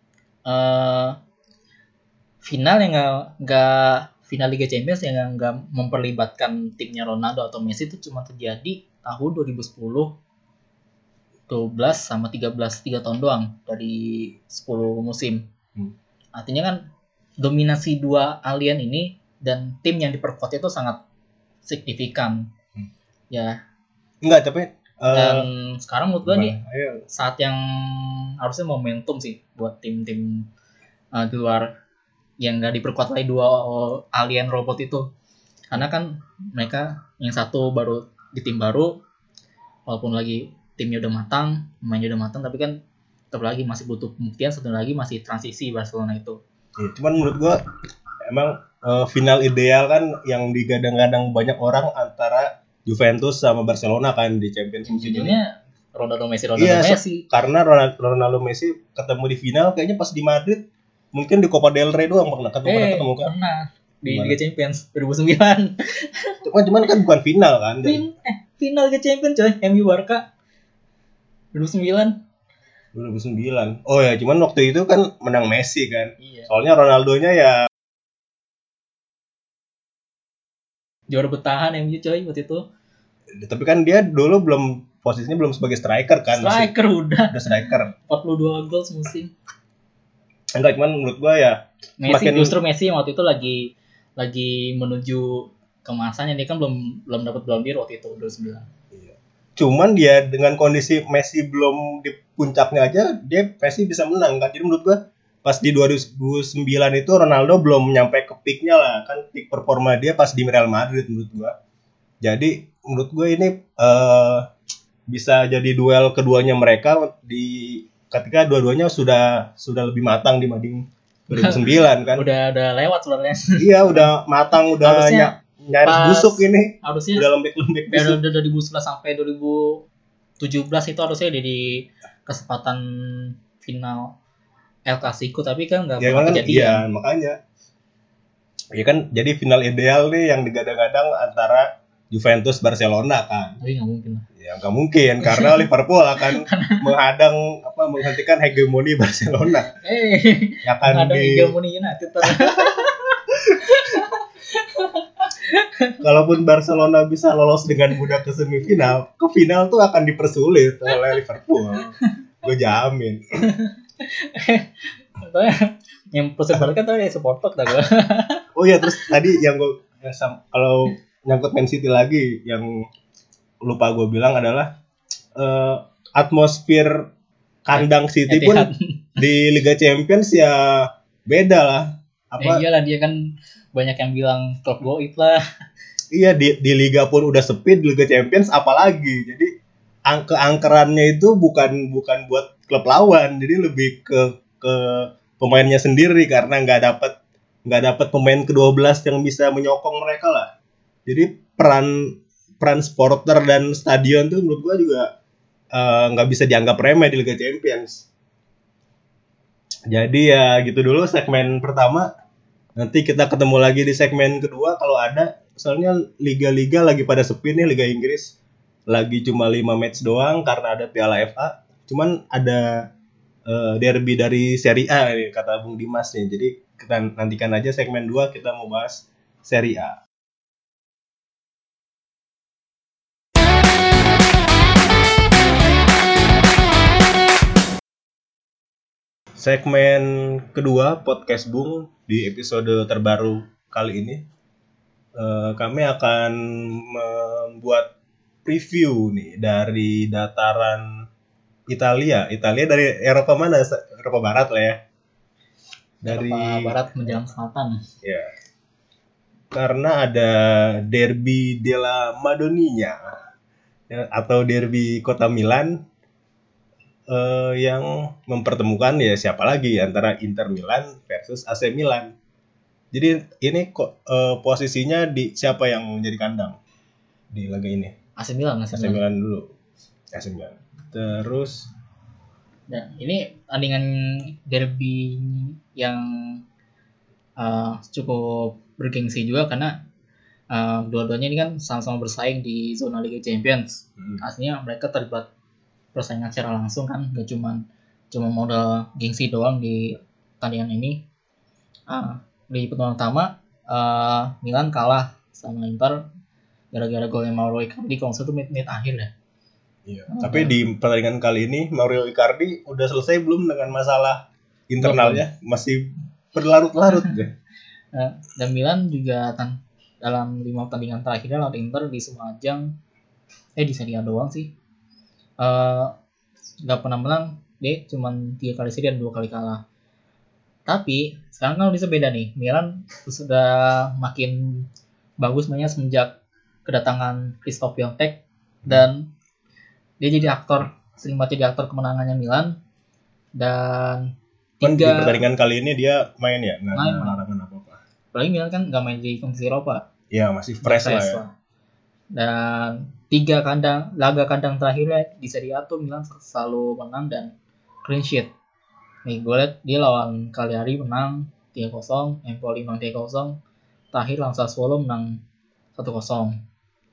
uh, final yang nggak nggak final Liga Champions yang nggak memperlibatkan timnya Ronaldo atau Messi itu cuma terjadi tahun dua ribu sepuluh, dua belas sama tiga belas, tiga tahun doang dari sepuluh musim. Hmm. Artinya kan dominasi dua alien ini dan tim yang diperkuat itu sangat signifikan. Hmm. Ya, enggak tapi eh, dan sekarang menurut gue nih gimana? Ayo. saat yang harusnya momentum sih buat tim-tim uh, di luar yang nggak diperkuat oleh dua alien robot itu, karena kan mereka yang satu baru di tim baru walaupun lagi timnya udah matang, mainnya udah matang, tapi kan tetap lagi masih butuh pembuktian, satu lagi masih transisi Barcelona itu. Ya, cuman menurut gua emang eh, final ideal kan yang digadang-gadang banyak orang antara Juventus sama Barcelona kan di Champions musim ini. Judulnya Ronaldo Messi, Ronaldo Iya, so- Messi. karena Ronaldo, Ronaldo Messi ketemu di final kayaknya pas di Madrid mungkin di Copa del Rey doang pernah ketemu pernah Eh, ketemu kan. pernah di Gimana? Liga Champions dua ribu sembilan. Cuman cuman kan bukan final kan. Jadi Fin, eh, final Liga Champions coy, M U Barca dua ribu sembilan. dua ribu sembilan. Oh ya, cuman waktu itu kan menang Messi kan. Iya. Soalnya Ronaldonya ya Juara bertahan M U coy waktu itu. tapi kan dia dulu belum posisinya belum sebagai striker kan. Masih Striker udah udah striker. empat puluh dua gol semusim. Enggak, cuman menurut gua ya Messi Makin- justru Messi yang waktu itu lagi lagi menuju kemasannya, dia kan belum belum dapat Ballon d'Or waktu itu dua ribu sembilan. cuman dia dengan kondisi Messi belum di puncaknya aja dia Messi bisa menang kan. Jadi menurut gua pas di dua ribu sembilan itu Ronaldo belum nyampe ke peaknya lah kan, peak performa dia pas di Real Madrid menurut gua. Jadi menurut gue ini eh, bisa jadi duel keduanya mereka di ketika dua-duanya sudah sudah lebih matang dibanding dua ribu sembilan kan. Udah udah lewat sebenarnya. Iya udah matang, udah Harusnya ny- nyaris pas- busuk ini, Harusnya udah lembek-lembek busuk. periode dua ribu sebelas sampai dua ribu tujuh belas itu harusnya ada di kesempatan final El Clasico, tapi kan nggak Ya pernah kan, kejadian. iya makanya. Ya kan jadi final ideal nih yang digadang-gadang antara Juventus Barcelona kan. Tapi nggak mungkin lah. Ya nggak mungkin karena Liverpool akan menghadang apa menghentikan hegemoni Barcelona. Eh, Akan ada di hegemoni United. kalaupun Barcelona bisa lolos dengan mudah ke semifinal, ke final tuh akan dipersulit oleh Liverpool. Gue jamin. Yang proses balik kan tadi supporter dah gue. Oh iya, terus tadi yang gue ya, sam- kalau nyangkut Man City lagi yang lupa gue bilang adalah eh, atmosfer kandang City pun Etihad. di Liga Champions ya beda lah. Apa? Eh, iyalah dia kan banyak yang bilang klub goit lah. Iya di di liga pun udah sepi, di Liga Champions apalagi. Jadi ang- keangkerannya itu bukan bukan buat klub lawan, jadi lebih ke ke pemainnya sendiri karena nggak dapat nggak dapat pemain kedua belas yang bisa menyokong mereka lah. Jadi peran peran supporter dan stadion tuh menurut gua juga eh, nggak bisa dianggap remeh di Liga Champions. Jadi ya gitu dulu segmen pertama. Nanti kita ketemu lagi di segmen kedua kalau ada. Soalnya liga-liga lagi pada sepi nih, Liga Inggris lagi cuma lima match doang karena ada Piala F A. Cuman ada eh, derby dari Serie A nih, kata Bung Dimas nih. Jadi kita nantikan aja segmen dua kita mau bahas Serie A. Segmen kedua podcast Bung di episode terbaru kali ini eh, kami akan membuat preview nih dari dataran Italia. Italia dari Eropa mana? Eropa Barat lah ya. Dari Eropa Barat menjelang selatan. ya. Karena ada Derby della Madonnina ya, atau Derby Kota Milan eh, yang mempertemukan ya siapa lagi antara Inter Milan versus A C Milan. Jadi ini kok eh, posisinya di siapa yang menjadi kandang di laga ini? A C Milan, A C A C Milan dulu. A C Milan. Terus Nah, ini tandingan derby yang uh, cukup bergengsi juga karena uh, dua-duanya ini kan sama-sama bersaing di zona Liga Champions. hmm, Aslinya mereka terlibat persaingan secara langsung kan, gak cuman cuma modal gengsi doang di tandingan ini. Ah, di pertemuan pertama uh, Milan kalah sama Inter gara-gara golnya Mauro Icardi kalau nggak salah itu menit-menit akhir ya. iya. Tapi di pertandingan kali ini Mauro Icardi udah selesai belum dengan masalah internalnya? Masih berlarut-larut deh. Uh, dan Milan juga tan- dalam lima pertandingan terakhirnya lawan Inter di semua ajang eh di Serie A doang sih uh, nggak pernah menang, dia cuma tiga kali seri dan dua kali kalah. Tapi sekarang kan bisa beda nih, Milan sudah makin bagus mainnya semenjak kedatangan Christoph Piontek dan dia jadi aktor sering banget jadi aktor kemenangannya Milan. Dan Kan di tiga pertandingan kali ini dia main ya, nggak Main, ada main. larangan apa-apa. apalagi Milan kan nggak main di kompetisi Eropa. Iya, masih fresh lah ya. Dan tiga kandang laga kandang terakhirnya di Serie A tuh Milan selalu menang dan clean sheet. Nih gue liat dia lawan Cagliari menang tiga kosong, Empoli menang tiga kosong, terakhir lawan Sassuolo menang satu kosong.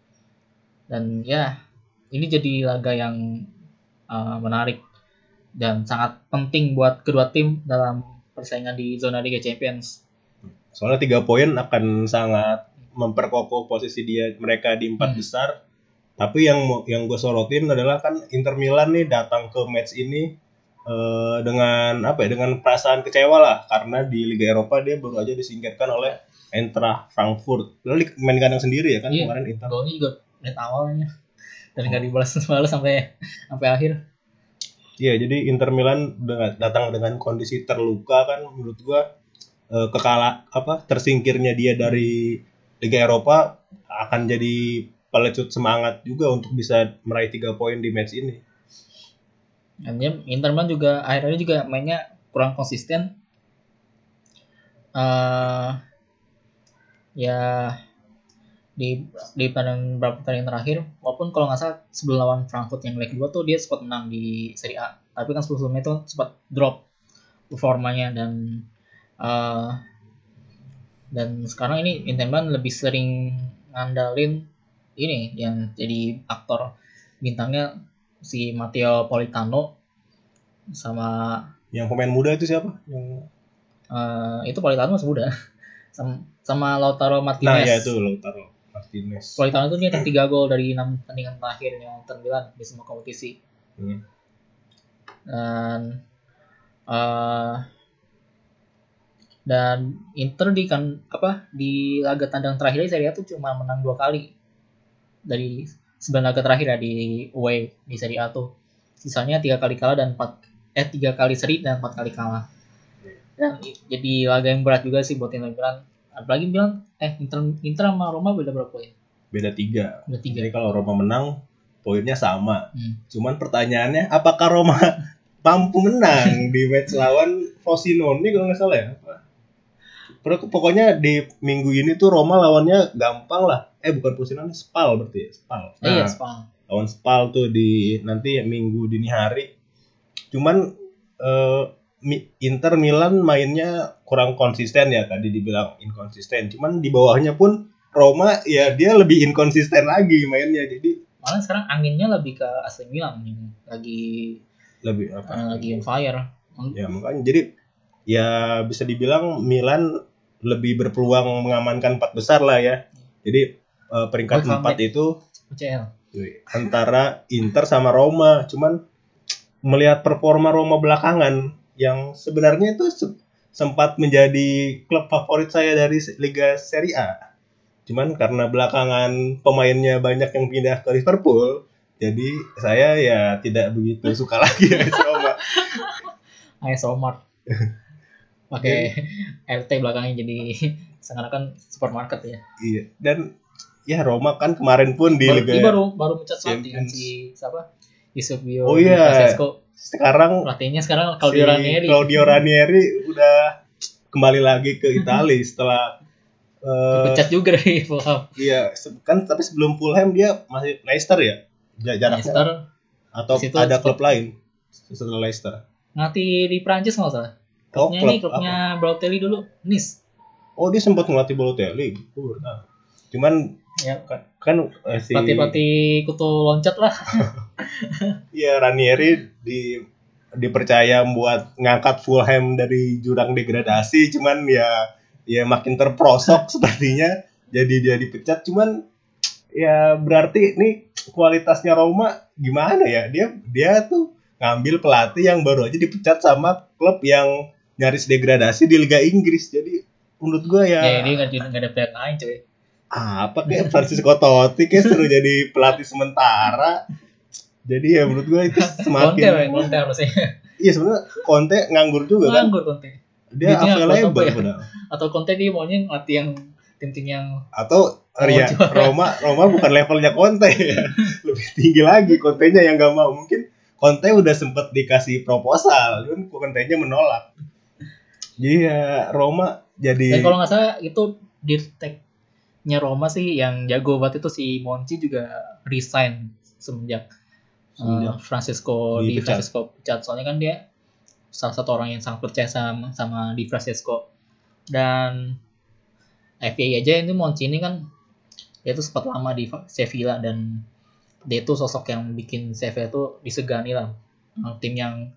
Dan ya ini jadi laga yang uh, menarik dan sangat penting buat kedua tim dalam persaingan di zona Liga Champions. Soalnya tiga poin akan sangat memperkokoh posisi dia mereka di empat Hmm. besar. Tapi yang mau- yang gue sorotin adalah kan Inter Milan nih datang ke match ini eh, dengan apa ya? Dengan perasaan kecewa lah karena di Liga Eropa dia baru aja disingkirkan oleh Eintracht Frankfurt. Lalu main kandang sendiri ya kan Iya, kemarin Inter. golnya juga menit awalnya dan nggak dibalas-balas sampai sampai akhir. Iya, jadi Inter Milan dengan- datang dengan kondisi terluka kan menurut gua eh, kekala apa tersingkirnya dia dari Liga Eropa akan jadi pelecut semangat juga untuk bisa meraih tiga poin di match ini. Dan dia Inter Milan juga akhirnya juga mainnya kurang konsisten. Eh ya di di pertandingan beberapa pertandingan terakhir, walaupun kalau nggak salah sebelum lawan Frankfurt yang leg dua tuh dia sempat menang di Serie A, tapi kan sebelumnya itu sempat drop performanya. Dan eh dan sekarang ini Inter Milan lebih sering ngandalin ini yang jadi aktor bintangnya si Matteo Politano sama Yang pemain muda itu siapa? Yang uh, itu Politano masih muda sama, sama Lautaro Nah, Martinez. ya itu Lautaro Martinez. Politano itu nyetak tiga gol dari enam pertandingan terakhir yang terbilang di semua kompetisi. Hmm. Dan uh, dan Inter di kan apa di laga tandang terakhir di Serie A tuh cuma menang dua kali dari sembilan laga terakhir ya di away di Serie A tuh. Sisanya tiga kali kalah dan empat eh tiga kali seri dan empat kali kalah. Dan jadi laga yang berat juga sih buat Inter Milan. Apalagi bilang eh Inter Inter sama Roma beda berapa poin? Beda tiga. Beda tiga. Jadi kalau Roma menang poinnya sama. Hmm. Cuman pertanyaannya apakah Roma mampu menang di match lawan Frosinone kalau nggak salah ya? Pokoknya di minggu ini tuh Roma lawannya gampang lah. Eh bukan Frosinone, Spal berarti ya, Spal. Nah, eh, iya Spal. Lawan Spal tuh di nanti minggu dini hari. Cuman eh, Inter Milan mainnya kurang konsisten ya, tadi dibilang inkonsisten. Cuman di bawahnya pun Roma ya dia lebih inkonsisten lagi mainnya. Jadi malah sekarang anginnya lebih ke A C Milan nih. Lagi lebih apa? Uh, lagi on fire. Ya makanya jadi ya bisa dibilang Milan lebih berpeluang mengamankan empat besar lah ya. Jadi uh, peringkat oh, empat itu U C L antara Inter sama Roma. Cuman melihat performa Roma belakangan yang sebenarnya itu se- sempat menjadi klub favorit saya dari Liga Serie A. Cuman karena belakangan pemainnya banyak yang pindah ke Liverpool, jadi saya ya tidak begitu suka lagi ya Roma. A S Omar. Pakai R T belakangnya jadi seakan-akan supermarket ya. Iya. Dan ya Roma kan kemarin pun di baru, Liga baru baru mencat pelatih kan si siapa? Eusebio Oh iya. Francesco. Sekarang pelatihnya sekarang Claudio si Ranieri. Claudio Ranieri udah kembali lagi ke Italia setelah uh, dipecat juga dari Fulham. Iya, kan tapi sebelum Fulham dia masih Leicester ya? Jaraknya Leicester atau ada klub lain setelah Leicester? Ngelatih di Prancis nggak salah. Klubnya oh, klub ini klubnya Balotelli dulu, Nice. Oh dia sempat ngelatih Balotelli. Uh, nah. Cuman ya kan, kan eh, si pelatih-pelatih kutu loncat lah. Iya Ranieri di dipercaya buat ngangkat Fulham dari jurang degradasi, cuman ya ya makin terperosok sepertinya. Jadi dia dipecat, cuman ya berarti ini kualitasnya Roma gimana ya? Dia dia tuh ngambil pelatih yang baru aja dipecat sama klub yang nyaris degradasi di Liga Inggris. Jadi menurut gue ya ya ini nggak ada pilihan lain coy. Ah, apa kayak Francisco Totti kayak suruh jadi pelatih sementara. Jadi ya menurut gue itu semakin Conte, Conte harusnya. Iya sebenarnya Conte nganggur juga kan. Nganggur Conte. Dia available ya? Padahal. Atau Conte dia maunya ngelatih yang tim-tim yang atau oh, ya, Roma Roma bukan levelnya Conte ya. Lebih tinggi lagi Conte-nya yang enggak mau. Mungkin Conte udah sempet dikasih proposal, cuman Conte-nya menolak. Jadi ya Roma jadi dan kalau nggak salah itu dirtek-nya Roma sih yang jago banget itu si Monchi juga resign semenjak Uh, Francesco di Francesco pecat. Soalnya kan dia salah satu orang yang sangat percaya sama sama di Francesco. Dan F A aja ini Monchi ini kan dia tuh sempat lama di Sevilla dan dia tuh sosok yang bikin Sevilla tuh disegani lah. Tim yang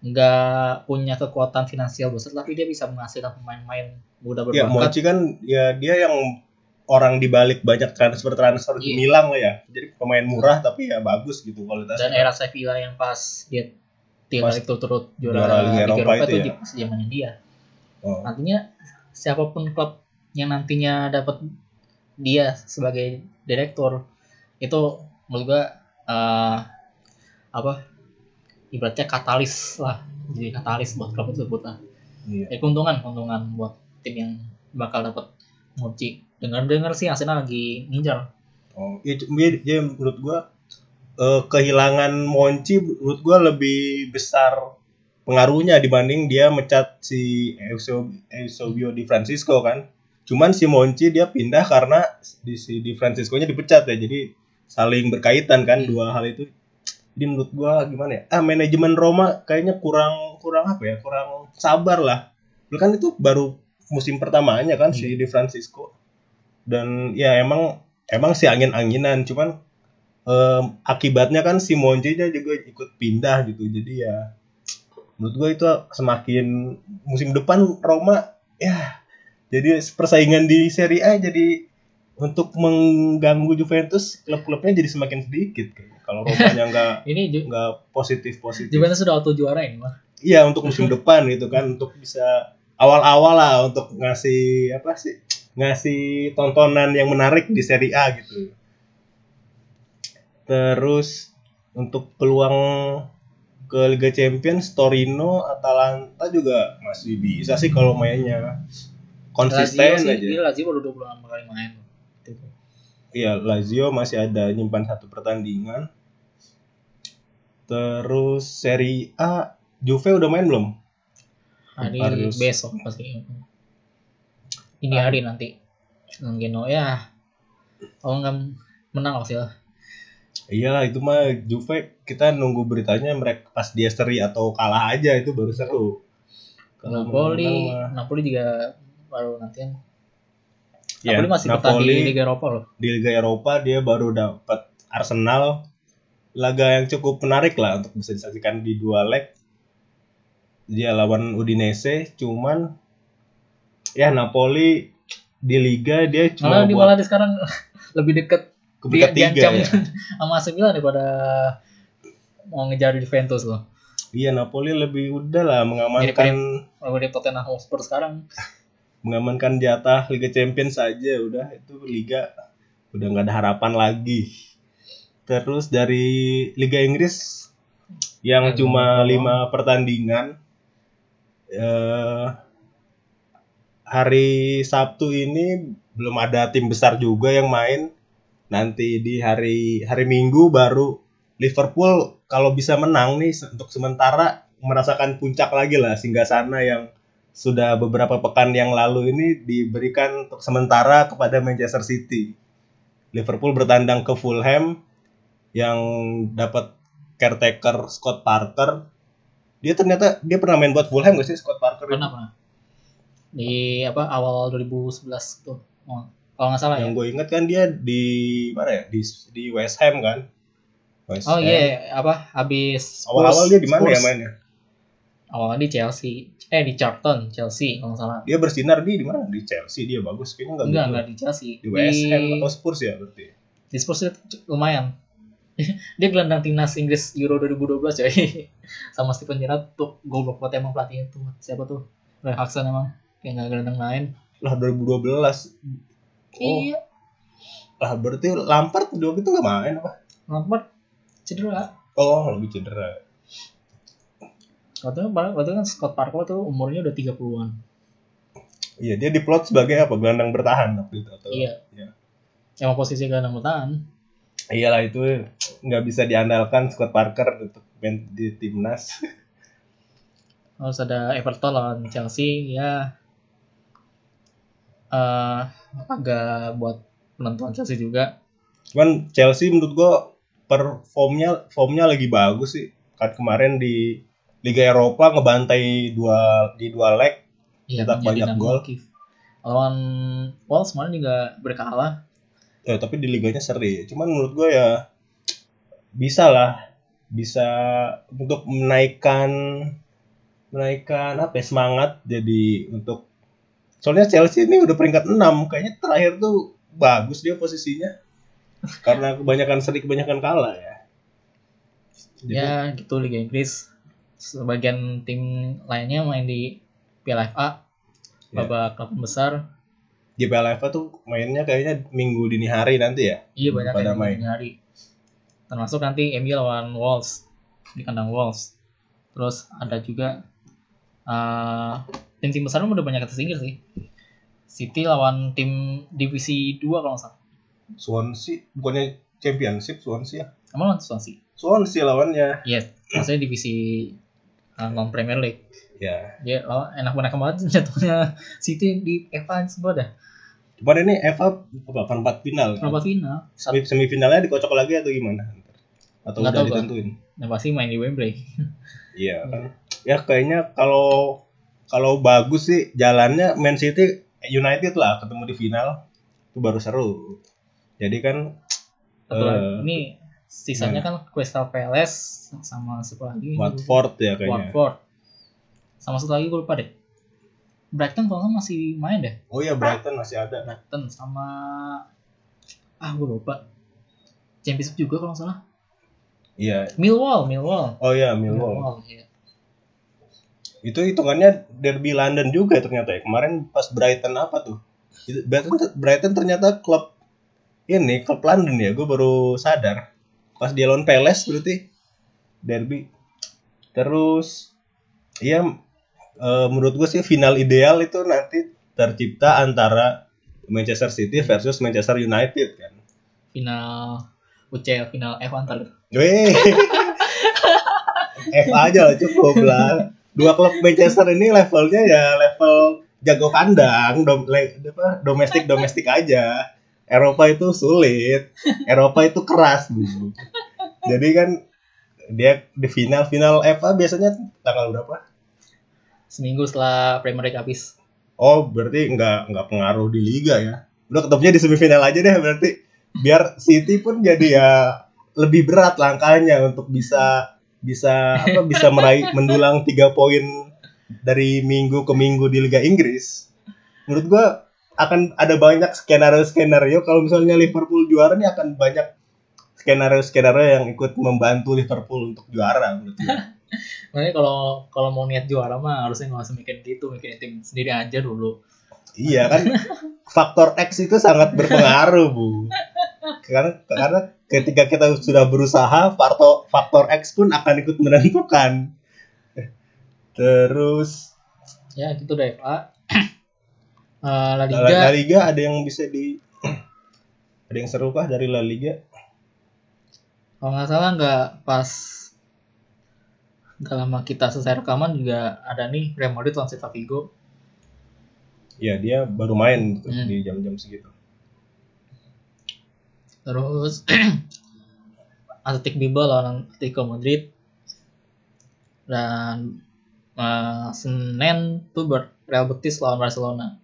nggak punya kekuatan finansial besar tapi dia bisa menghasilkan pemain-pemain muda berbakat. Ya Monchi kan ya dia yang orang dibalik banyak transfer-transfer di yeah. Milan lah ya. Jadi pemain murah tapi ya bagus gitu kualitasnya. Dan era Sevilla yang pas dia tidak itu turut juara, juara Liga Eropa, Eropa itu, itu ya? di zamannya dia. Oh. Artinya siapapun klub yang nantinya dapat dia sebagai direktur itu menurut gua uh, apa ibaratnya katalis lah. Jadi katalis buat klub itu buat lah. Iya. Ya, keuntungan keuntungan buat tim yang bakal dapat Monchi. Dengar-dengar sih Arsenal lagi ngincar. Oh, ya, ya menurut gua eh, kehilangan Monchi menurut gua lebih besar pengaruhnya dibanding dia mecat si Eusebio Di Francesco kan. Cuman si Monchi dia pindah karena di si Di Francesco-nya dipecat ya. Jadi saling berkaitan kan dua hal itu. Jadi menurut gua gimana ya? Ah manajemen Roma kayaknya kurang kurang apa ya? Kurang sabar lah. Kan itu baru musim pertamanya kan hmm. si Di Francesco. Dan ya emang emang sih angin-anginan, cuman em, akibatnya kan si Monchi-nya juga ikut pindah gitu. Jadi ya menurut gue itu semakin musim depan Roma ya jadi persaingan di Serie A jadi untuk mengganggu Juventus, klub-klubnya jadi semakin sedikit kayaknya. Kalau Romanya nggak Ini Ju- nggak positif-positif. Juventus sudah auto juara ini mah. Iya, untuk musim depan gitu kan, untuk bisa awal-awal lah untuk ngasih apa sih? Ngasih tontonan yang menarik di Serie A gitu. Terus untuk peluang ke Liga Champions, Torino, Atalanta juga masih bisa sih kalau mainnya konsisten Lazio sih, aja. ini Lazio baru dua puluh enam kali main. Gitu. Iya, Lazio masih ada nyimpan satu pertandingan. Terus Serie A, Juve udah main belum? Hari Harus. besok pasti. Ini hari nanti. Genoa ya. Kalau nggak menang sih lah. Iyalah itu mah Juve kita nunggu beritanya mereka pas dia seri atau kalah aja itu baru seru. Kalau Napoli, menang mah- Napoli juga baru nanti kan. Ya, Napoli masih bertahan Napoli di Liga Eropa loh. di Liga Eropa dia baru dapat Arsenal, laga yang cukup menarik lah untuk bisa disaksikan di dua leg. Dia lawan Udinese, cuman ya Napoli di Liga dia cuma Malah di buat malah di sekarang lebih dekat ke peringkat dia tiga diancam ya. sama A C Milan daripada mau ngejar Juventus loh. Iya, Napoli lebih udah lah mengamankan Kalau di Tottenham Hotspur sekarang mengamankan jatah Liga Champions saja udah itu liga udah nggak ada harapan lagi. Terus dari Liga Inggris yang Ya, cuma doang. lima pertandingan eh, hari Sabtu ini belum ada tim besar juga yang main. Nanti di hari hari Minggu baru Liverpool kalau bisa menang nih untuk sementara merasakan puncak lagi lah singgasana yang sudah beberapa pekan yang lalu ini diberikan untuk sementara kepada Manchester City. Liverpool bertandang ke Fulham yang dapat caretaker Scott Parker. Dia ternyata dia pernah main buat Fulham gak sih Scott Parker? pernah pernah di apa awal dua ribu sebelas tuh. Oh, kalau nggak salah Yang ya. gue ingat kan dia di mana ya? Di di West Ham kan. West Oh Ham. iya, apa habis Spurs- Awal-awal dia di mana ya Spurs. mainnya? Awalnya di Chelsea, eh di Charlton, Chelsea kalau nggak salah. Dia bersinar di di mana? Di Chelsea dia bagus kayaknya enggak Enggak, gitu. enggak di Chelsea. Di West Ham atau Spurs ya berarti. Di Spurs itu lumayan. Dia gelandang timnas Inggris Euro dua ribu dua belas coy. Sama Steven Gerrard tuh goblok banget emang pelatihnya tuh. Siapa tuh? Roy Hodgson emang kayak enggak gelandang lain. Lah dua ribu dua belas. Oh, Iya, lah berarti Lampard waktu itu enggak main apa? Lampard cedera. Oh, lebih cedera. Waktu itu, waktu itu kan Scott Parker tuh umurnya udah tiga puluhan. Iya, dia diplot sebagai apa? Gelandang bertahan waktu itu atau? Iya. Iya. Emang posisi gelandang bertahan. Iyalah itu nggak bisa diandalkan Scott Parker untuk main di timnas. Terus ada Everton lawan Chelsea ya. eh agak buat penentuan Chelsea juga. Cuman Chelsea menurut gua performnya formnya lagi bagus sih. Kan kemarin di Liga Eropa ngebantai dua di dua leg. Iya, Cetak punya banyak Dinamo gol. Kiev. Lawan Wolves kemarin juga berkalah. Ya, tapi di liganya seri. Cuman menurut gua ya bisa lah, bisa untuk menaikkan menaikkan apa ya, semangat jadi untuk soalnya Chelsea ini udah peringkat enam kayaknya terakhir tuh bagus dia posisinya karena kebanyakan seri kebanyakan kalah ya. Jadi, Ya gitu Liga Inggris. Sebagian tim lainnya main di Piala F A Ya. babak delapan besar. di Piala F A tuh mainnya kayaknya minggu dini hari nanti ya. Iya banyak pada yang main. dini hari. Termasuk nanti M U lawan Wolves di kandang Wolves. Terus ada juga uh, tim-tim besar udah banyak ketersingkir sih. City lawan tim divisi dua kalau nggak salah. Swansea bukannya Championship Swansea ya? Emang lawan Swansea? Swansea lawannya. Iya, maksudnya divisi uh, non Premier League. Ya. Dia lawan enak-enak banget jatuhnya City di F A semua dah. Cuman ini F A apa perempat final. Perempat final. Semi semifinalnya dikocok lagi atau gimana? Atau Nggak udah tahu, ditentuin? Yang pasti main di Wembley. Iya kan. Ya kayaknya kalau kalau bagus sih jalannya Man City United lah ketemu di final itu baru seru. Jadi kan Satu lagi, eh, ini sisanya kan Crystal Palace sama siapa lagi? Watford ya kayaknya. Watford. Sama satu lagi gue lupa deh. Brighton kalau nggak masih main deh. Oh iya, Brighton masih ada. Brighton sama ah gue lupa. Championship juga kalau nggak salah. Iya. Millwall, Millwall. Oh iya, Millwall. Millwall iya. Itu hitungannya derby London juga ternyata ya. Kemarin pas Brighton apa tuh? Itu- Brighton, Brighton ternyata klub ini, klub London ya. Gue baru sadar. Pas dia lawan Palace berarti derby. Terus iya, eh, menurut gue sih final ideal itu nanti tercipta antara Manchester City versus Manchester United kan. Final U C L, final F antar. Weh. F aja lah cukup lah. Dua klub Manchester ini levelnya ya level jago kandang, dom, le, apa, domestik domestik aja. Eropa itu sulit, Eropa itu keras bu. Jadi kan dia di final final F A biasanya tanggal berapa? Seminggu setelah Premier League habis. Oh berarti nggak nggak pengaruh di liga ya. Udah ketemunya di semifinal aja deh berarti. Biar City pun jadi ya lebih berat langkahnya untuk bisa bisa apa bisa meraih mendulang tiga poin dari minggu ke minggu di Liga Inggris. Menurut gua akan ada banyak skenario-skenario kalau misalnya Liverpool juara nih akan banyak skenario-skenario yang ikut membantu Liverpool untuk juara menurut gua. Makanya kalau kalau mau niat juara mah harusnya nggak usah mikirin gitu, mikirin tim sendiri aja dulu. Iya kan, faktor X itu sangat berpengaruh bu. Karena karena ketika kita sudah berusaha, faktor faktor X pun akan ikut menentukan. Terus Ya gitu deh F A. Uh, La Liga. La, La Liga ada yang bisa di ada yang seru kah dari La Liga? Kalau nggak salah nggak pas nggak lama kita selesai rekaman juga ada nih Real Madrid lawan Celta Vigo. Ya dia baru main gitu, Hmm. di jam-jam segitu. Terus Athletic Bilbao lawan Atletico Madrid. Dan uh, Senin tuh ber- Real Betis lawan Barcelona.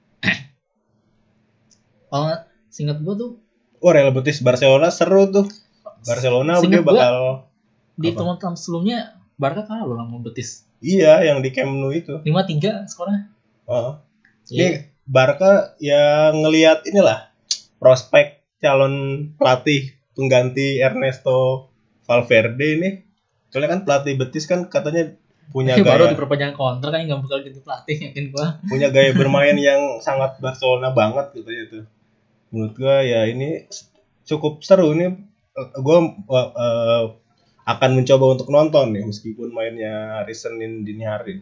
Kalau nggak seingat gue tuh Oh Real Betis Barcelona seru tuh. Barcelona dia seingat gue bakal di apa? tahun-tahun sebelumnya Barca kalah loh sama Betis. Iya yang di Camp Nou itu. lima tiga skornya. Oh. Iya. Ini Barca ya ngelihat inilah prospek calon pelatih pengganti Ernesto Valverde ini. Soalnya kan pelatih Betis kan katanya punya Baru gaya diperpanjang kontrak kan nggak bakal ganti pelatih yakin gua. punya gaya bermain yang sangat Barcelona banget gitu ya tuh. Menurut gua ya ini cukup seru ini. Gua uh, akan mencoba untuk nonton nih meskipun mainnya hari Senin dini hari.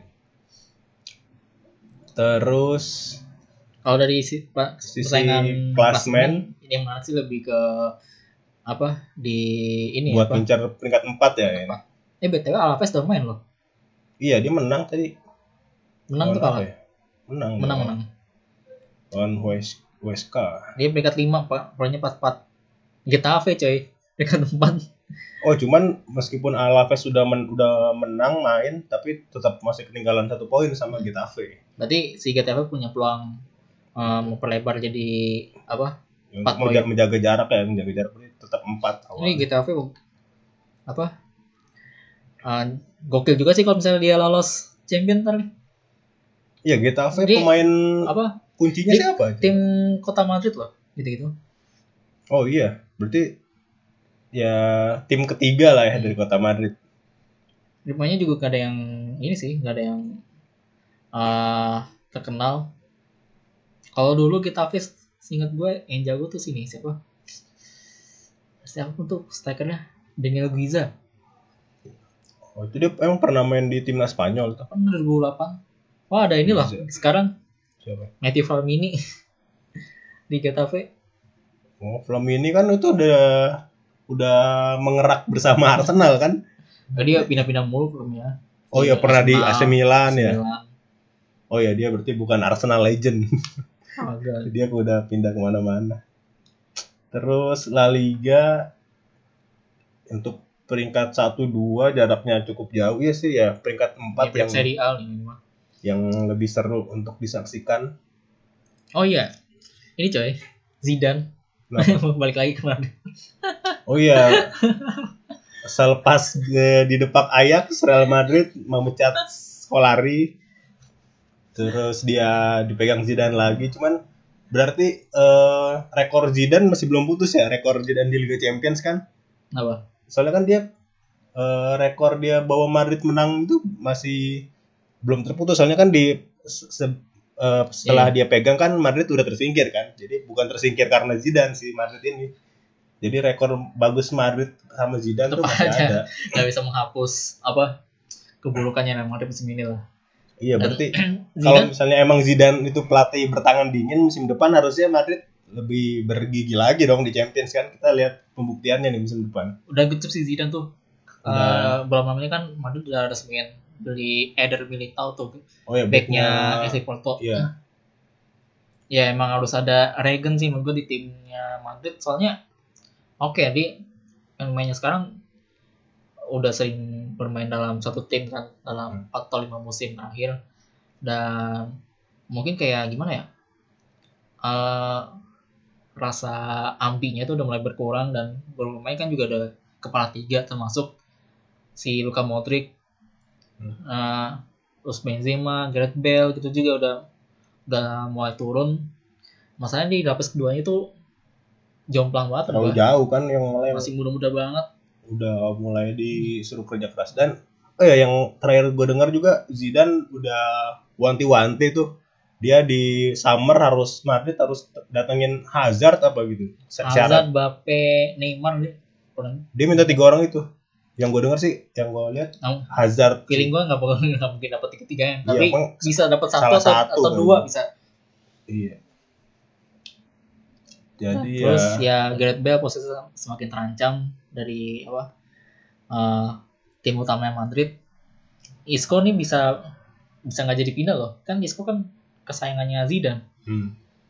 Terus Kalau dari si, pa, sisi persaingan klasmen ini yang menarik sih lebih ke apa di ini buat apa? mencar peringkat empat ya ini. Eh B T W Alaves udah main loh. Iya dia menang tadi. Menang Lawan tuh kalah. apa ya? Menang. Menang lawan- menang. Lawan Wes Weska. Dia peringkat lima Pak, poinnya empat empat. Getafe coy, peringkat empat. Oh cuman meskipun Alaves sudah men, udah menang main tapi tetap masih ketinggalan satu poin sama Getafe. Berarti si Getafe punya peluang um, memperlebar jadi apa? Ya, Empat untuk menjaga, menjaga jarak ya menjaga jarak berarti tetap empat Ini awal. Getafe apa? Uh, gokil juga sih kalau misalnya dia lolos champion ntar nih. Iya Getafe Dia- pemain Apa? kuncinya Dia siapa? Tim Kota Madrid loh, gitu-gitu. Oh iya berarti ya tim ketiga lah ya Hmm. dari Kota Madrid. Rupanya juga gak ada yang ini sih, gak ada yang uh, terkenal. Kalau dulu Getafe seingat gue yang jago tuh sini siapa? Siapa tuh strikernya? Daniel Guiza. Oh itu dia emang pernah main di timnas Spanyol tuh. Kan dua ribu delapan. Wah ada ini loh. Guiza. Sekarang Siapa? Matthew Flamini di Getafe. Oh Flamini kan itu udah udah mengerak bersama Arsenal kan? Nah, dia pindah-pindah mulu filmnya. Oh iya pernah di A C Milan ya. Milan. Oh ya dia berarti bukan Arsenal legend. Agak. Dia udah pindah kemana-mana. Terus La Liga untuk peringkat satu dua jaraknya cukup jauh ya sih ya. Peringkat empat Dia yang Serie A ini mah. yang lebih seru untuk disaksikan. Oh iya. Ini coy. Zidane. Balik lagi ke Madrid. Oh iya. Selepas eh, di depak Ajax, Real Madrid memecat Scolari. Terus dia dipegang Zidane lagi. Cuman berarti eh, rekor Zidane masih belum putus ya, rekor Zidane di Liga Champions kan? Apa? Soalnya kan dia eh, rekor dia bawa Madrid menang itu masih belum terputus. Soalnya kan di se- eh, setelah Iya. dia pegang kan Madrid udah tersingkir kan. Jadi bukan tersingkir karena Zidane si Madrid ini. Jadi rekor bagus Madrid sama Zidane tuh Tetap masih aja ada. nggak bisa menghapus apa keburukannya Real Madrid musim ini lah. Iya, Dan berarti kalau Zidane misalnya emang Zidane itu pelatih bertangan dingin musim depan, harusnya Madrid lebih bergigi lagi dong di Champions kan. Kita lihat pembuktiannya nih musim depan. udah gecep sih Zidane tuh. Udah. Eh, belum namanya kan Madrid udah resmiin beli Eder Militao tuh Oh ya, backnya backnya F C Porto. iya. Ya emang harus ada Regen sih menurut gue di timnya Madrid, soalnya oke di yang mainnya sekarang udah sering bermain dalam satu tim kan dalam empat atau lima musim terakhir, dan mungkin kayak gimana ya, eh rasa ambinya itu udah mulai berkurang, dan bermain kan juga ada kepala tiga termasuk si Luka Modric, Hmm. eh, terus Benzema, Gareth Bale gitu juga udah udah mulai turun. Masalahnya di lapis keduanya itu jomplang banget, Terlalu Pak. jauh kan yang lain Masih muda-muda banget. udah mulai disuruh kerja keras. Dan oh ya, yang terakhir gue dengar juga Zidane udah wanti-wanti tuh. Dia di summer harus Madrid harus datengin Hazard apa gitu. Syarat. Hazard, Mbappe, Neymar nih. Kurang. Dia minta tiga orang itu. Yang gue dengar sih, yang gue lihat Nah, Hazard. feeling gue nggak bakal nggak mungkin dapat tiga-tiganya, Iya, tapi emang bisa dapat satu salah atau, satu atau kan. dua bisa. Iya. Jadi Terus ya, ya Gareth Bale posisi semakin terancam dari apa eh, tim utamanya Madrid. Isco nih bisa bisa nggak jadi pindah loh, kan Isco kan kesayangannya Zidane, hmm,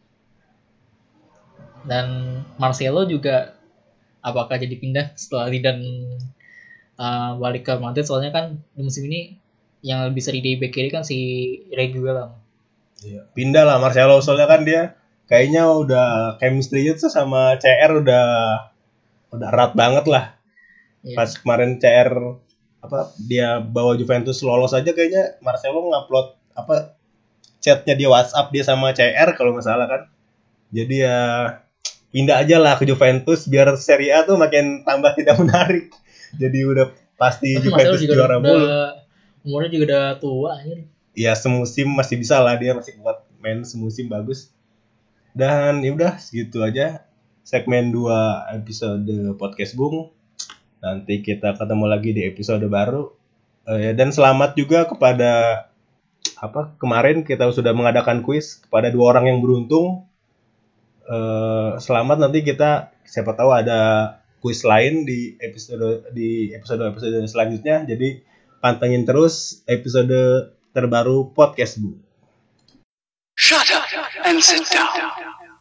dan Marcelo juga apakah jadi pindah setelah Zidane uh, balik ke Madrid, soalnya kan di musim ini yang lebih sering di back kiri kan si Reguilon. iya. Pindah lah Marcelo, soalnya kan dia kayaknya udah chemistry-nya tuh sama C R udah udah erat banget lah. Iya. Pas kemarin C R apa dia bawa Juventus lolos aja, kayaknya Marcelo ngupload apa chatnya dia WhatsApp dia sama C R kalau nggak salah kan. Jadi ya pindah aja lah ke Juventus biar Serie A tuh makin tambah tidak menarik. Jadi udah pasti Tapi Marcelo Juventus juga juara udah, mulu. umurnya juga udah tua anjir. Ya semusim masih bisa lah, dia masih kuat main semusim bagus. Dan ya udah segitu aja segmen dua episode podcast Bung. Nanti kita ketemu lagi di episode baru. Uh, dan selamat juga kepada apa kemarin kita sudah mengadakan kuis kepada dua orang yang beruntung. Uh, selamat, nanti kita siapa tahu ada kuis lain di episode di episode episode selanjutnya. Jadi pantengin terus episode terbaru podcast Bu. Shut up and sit down.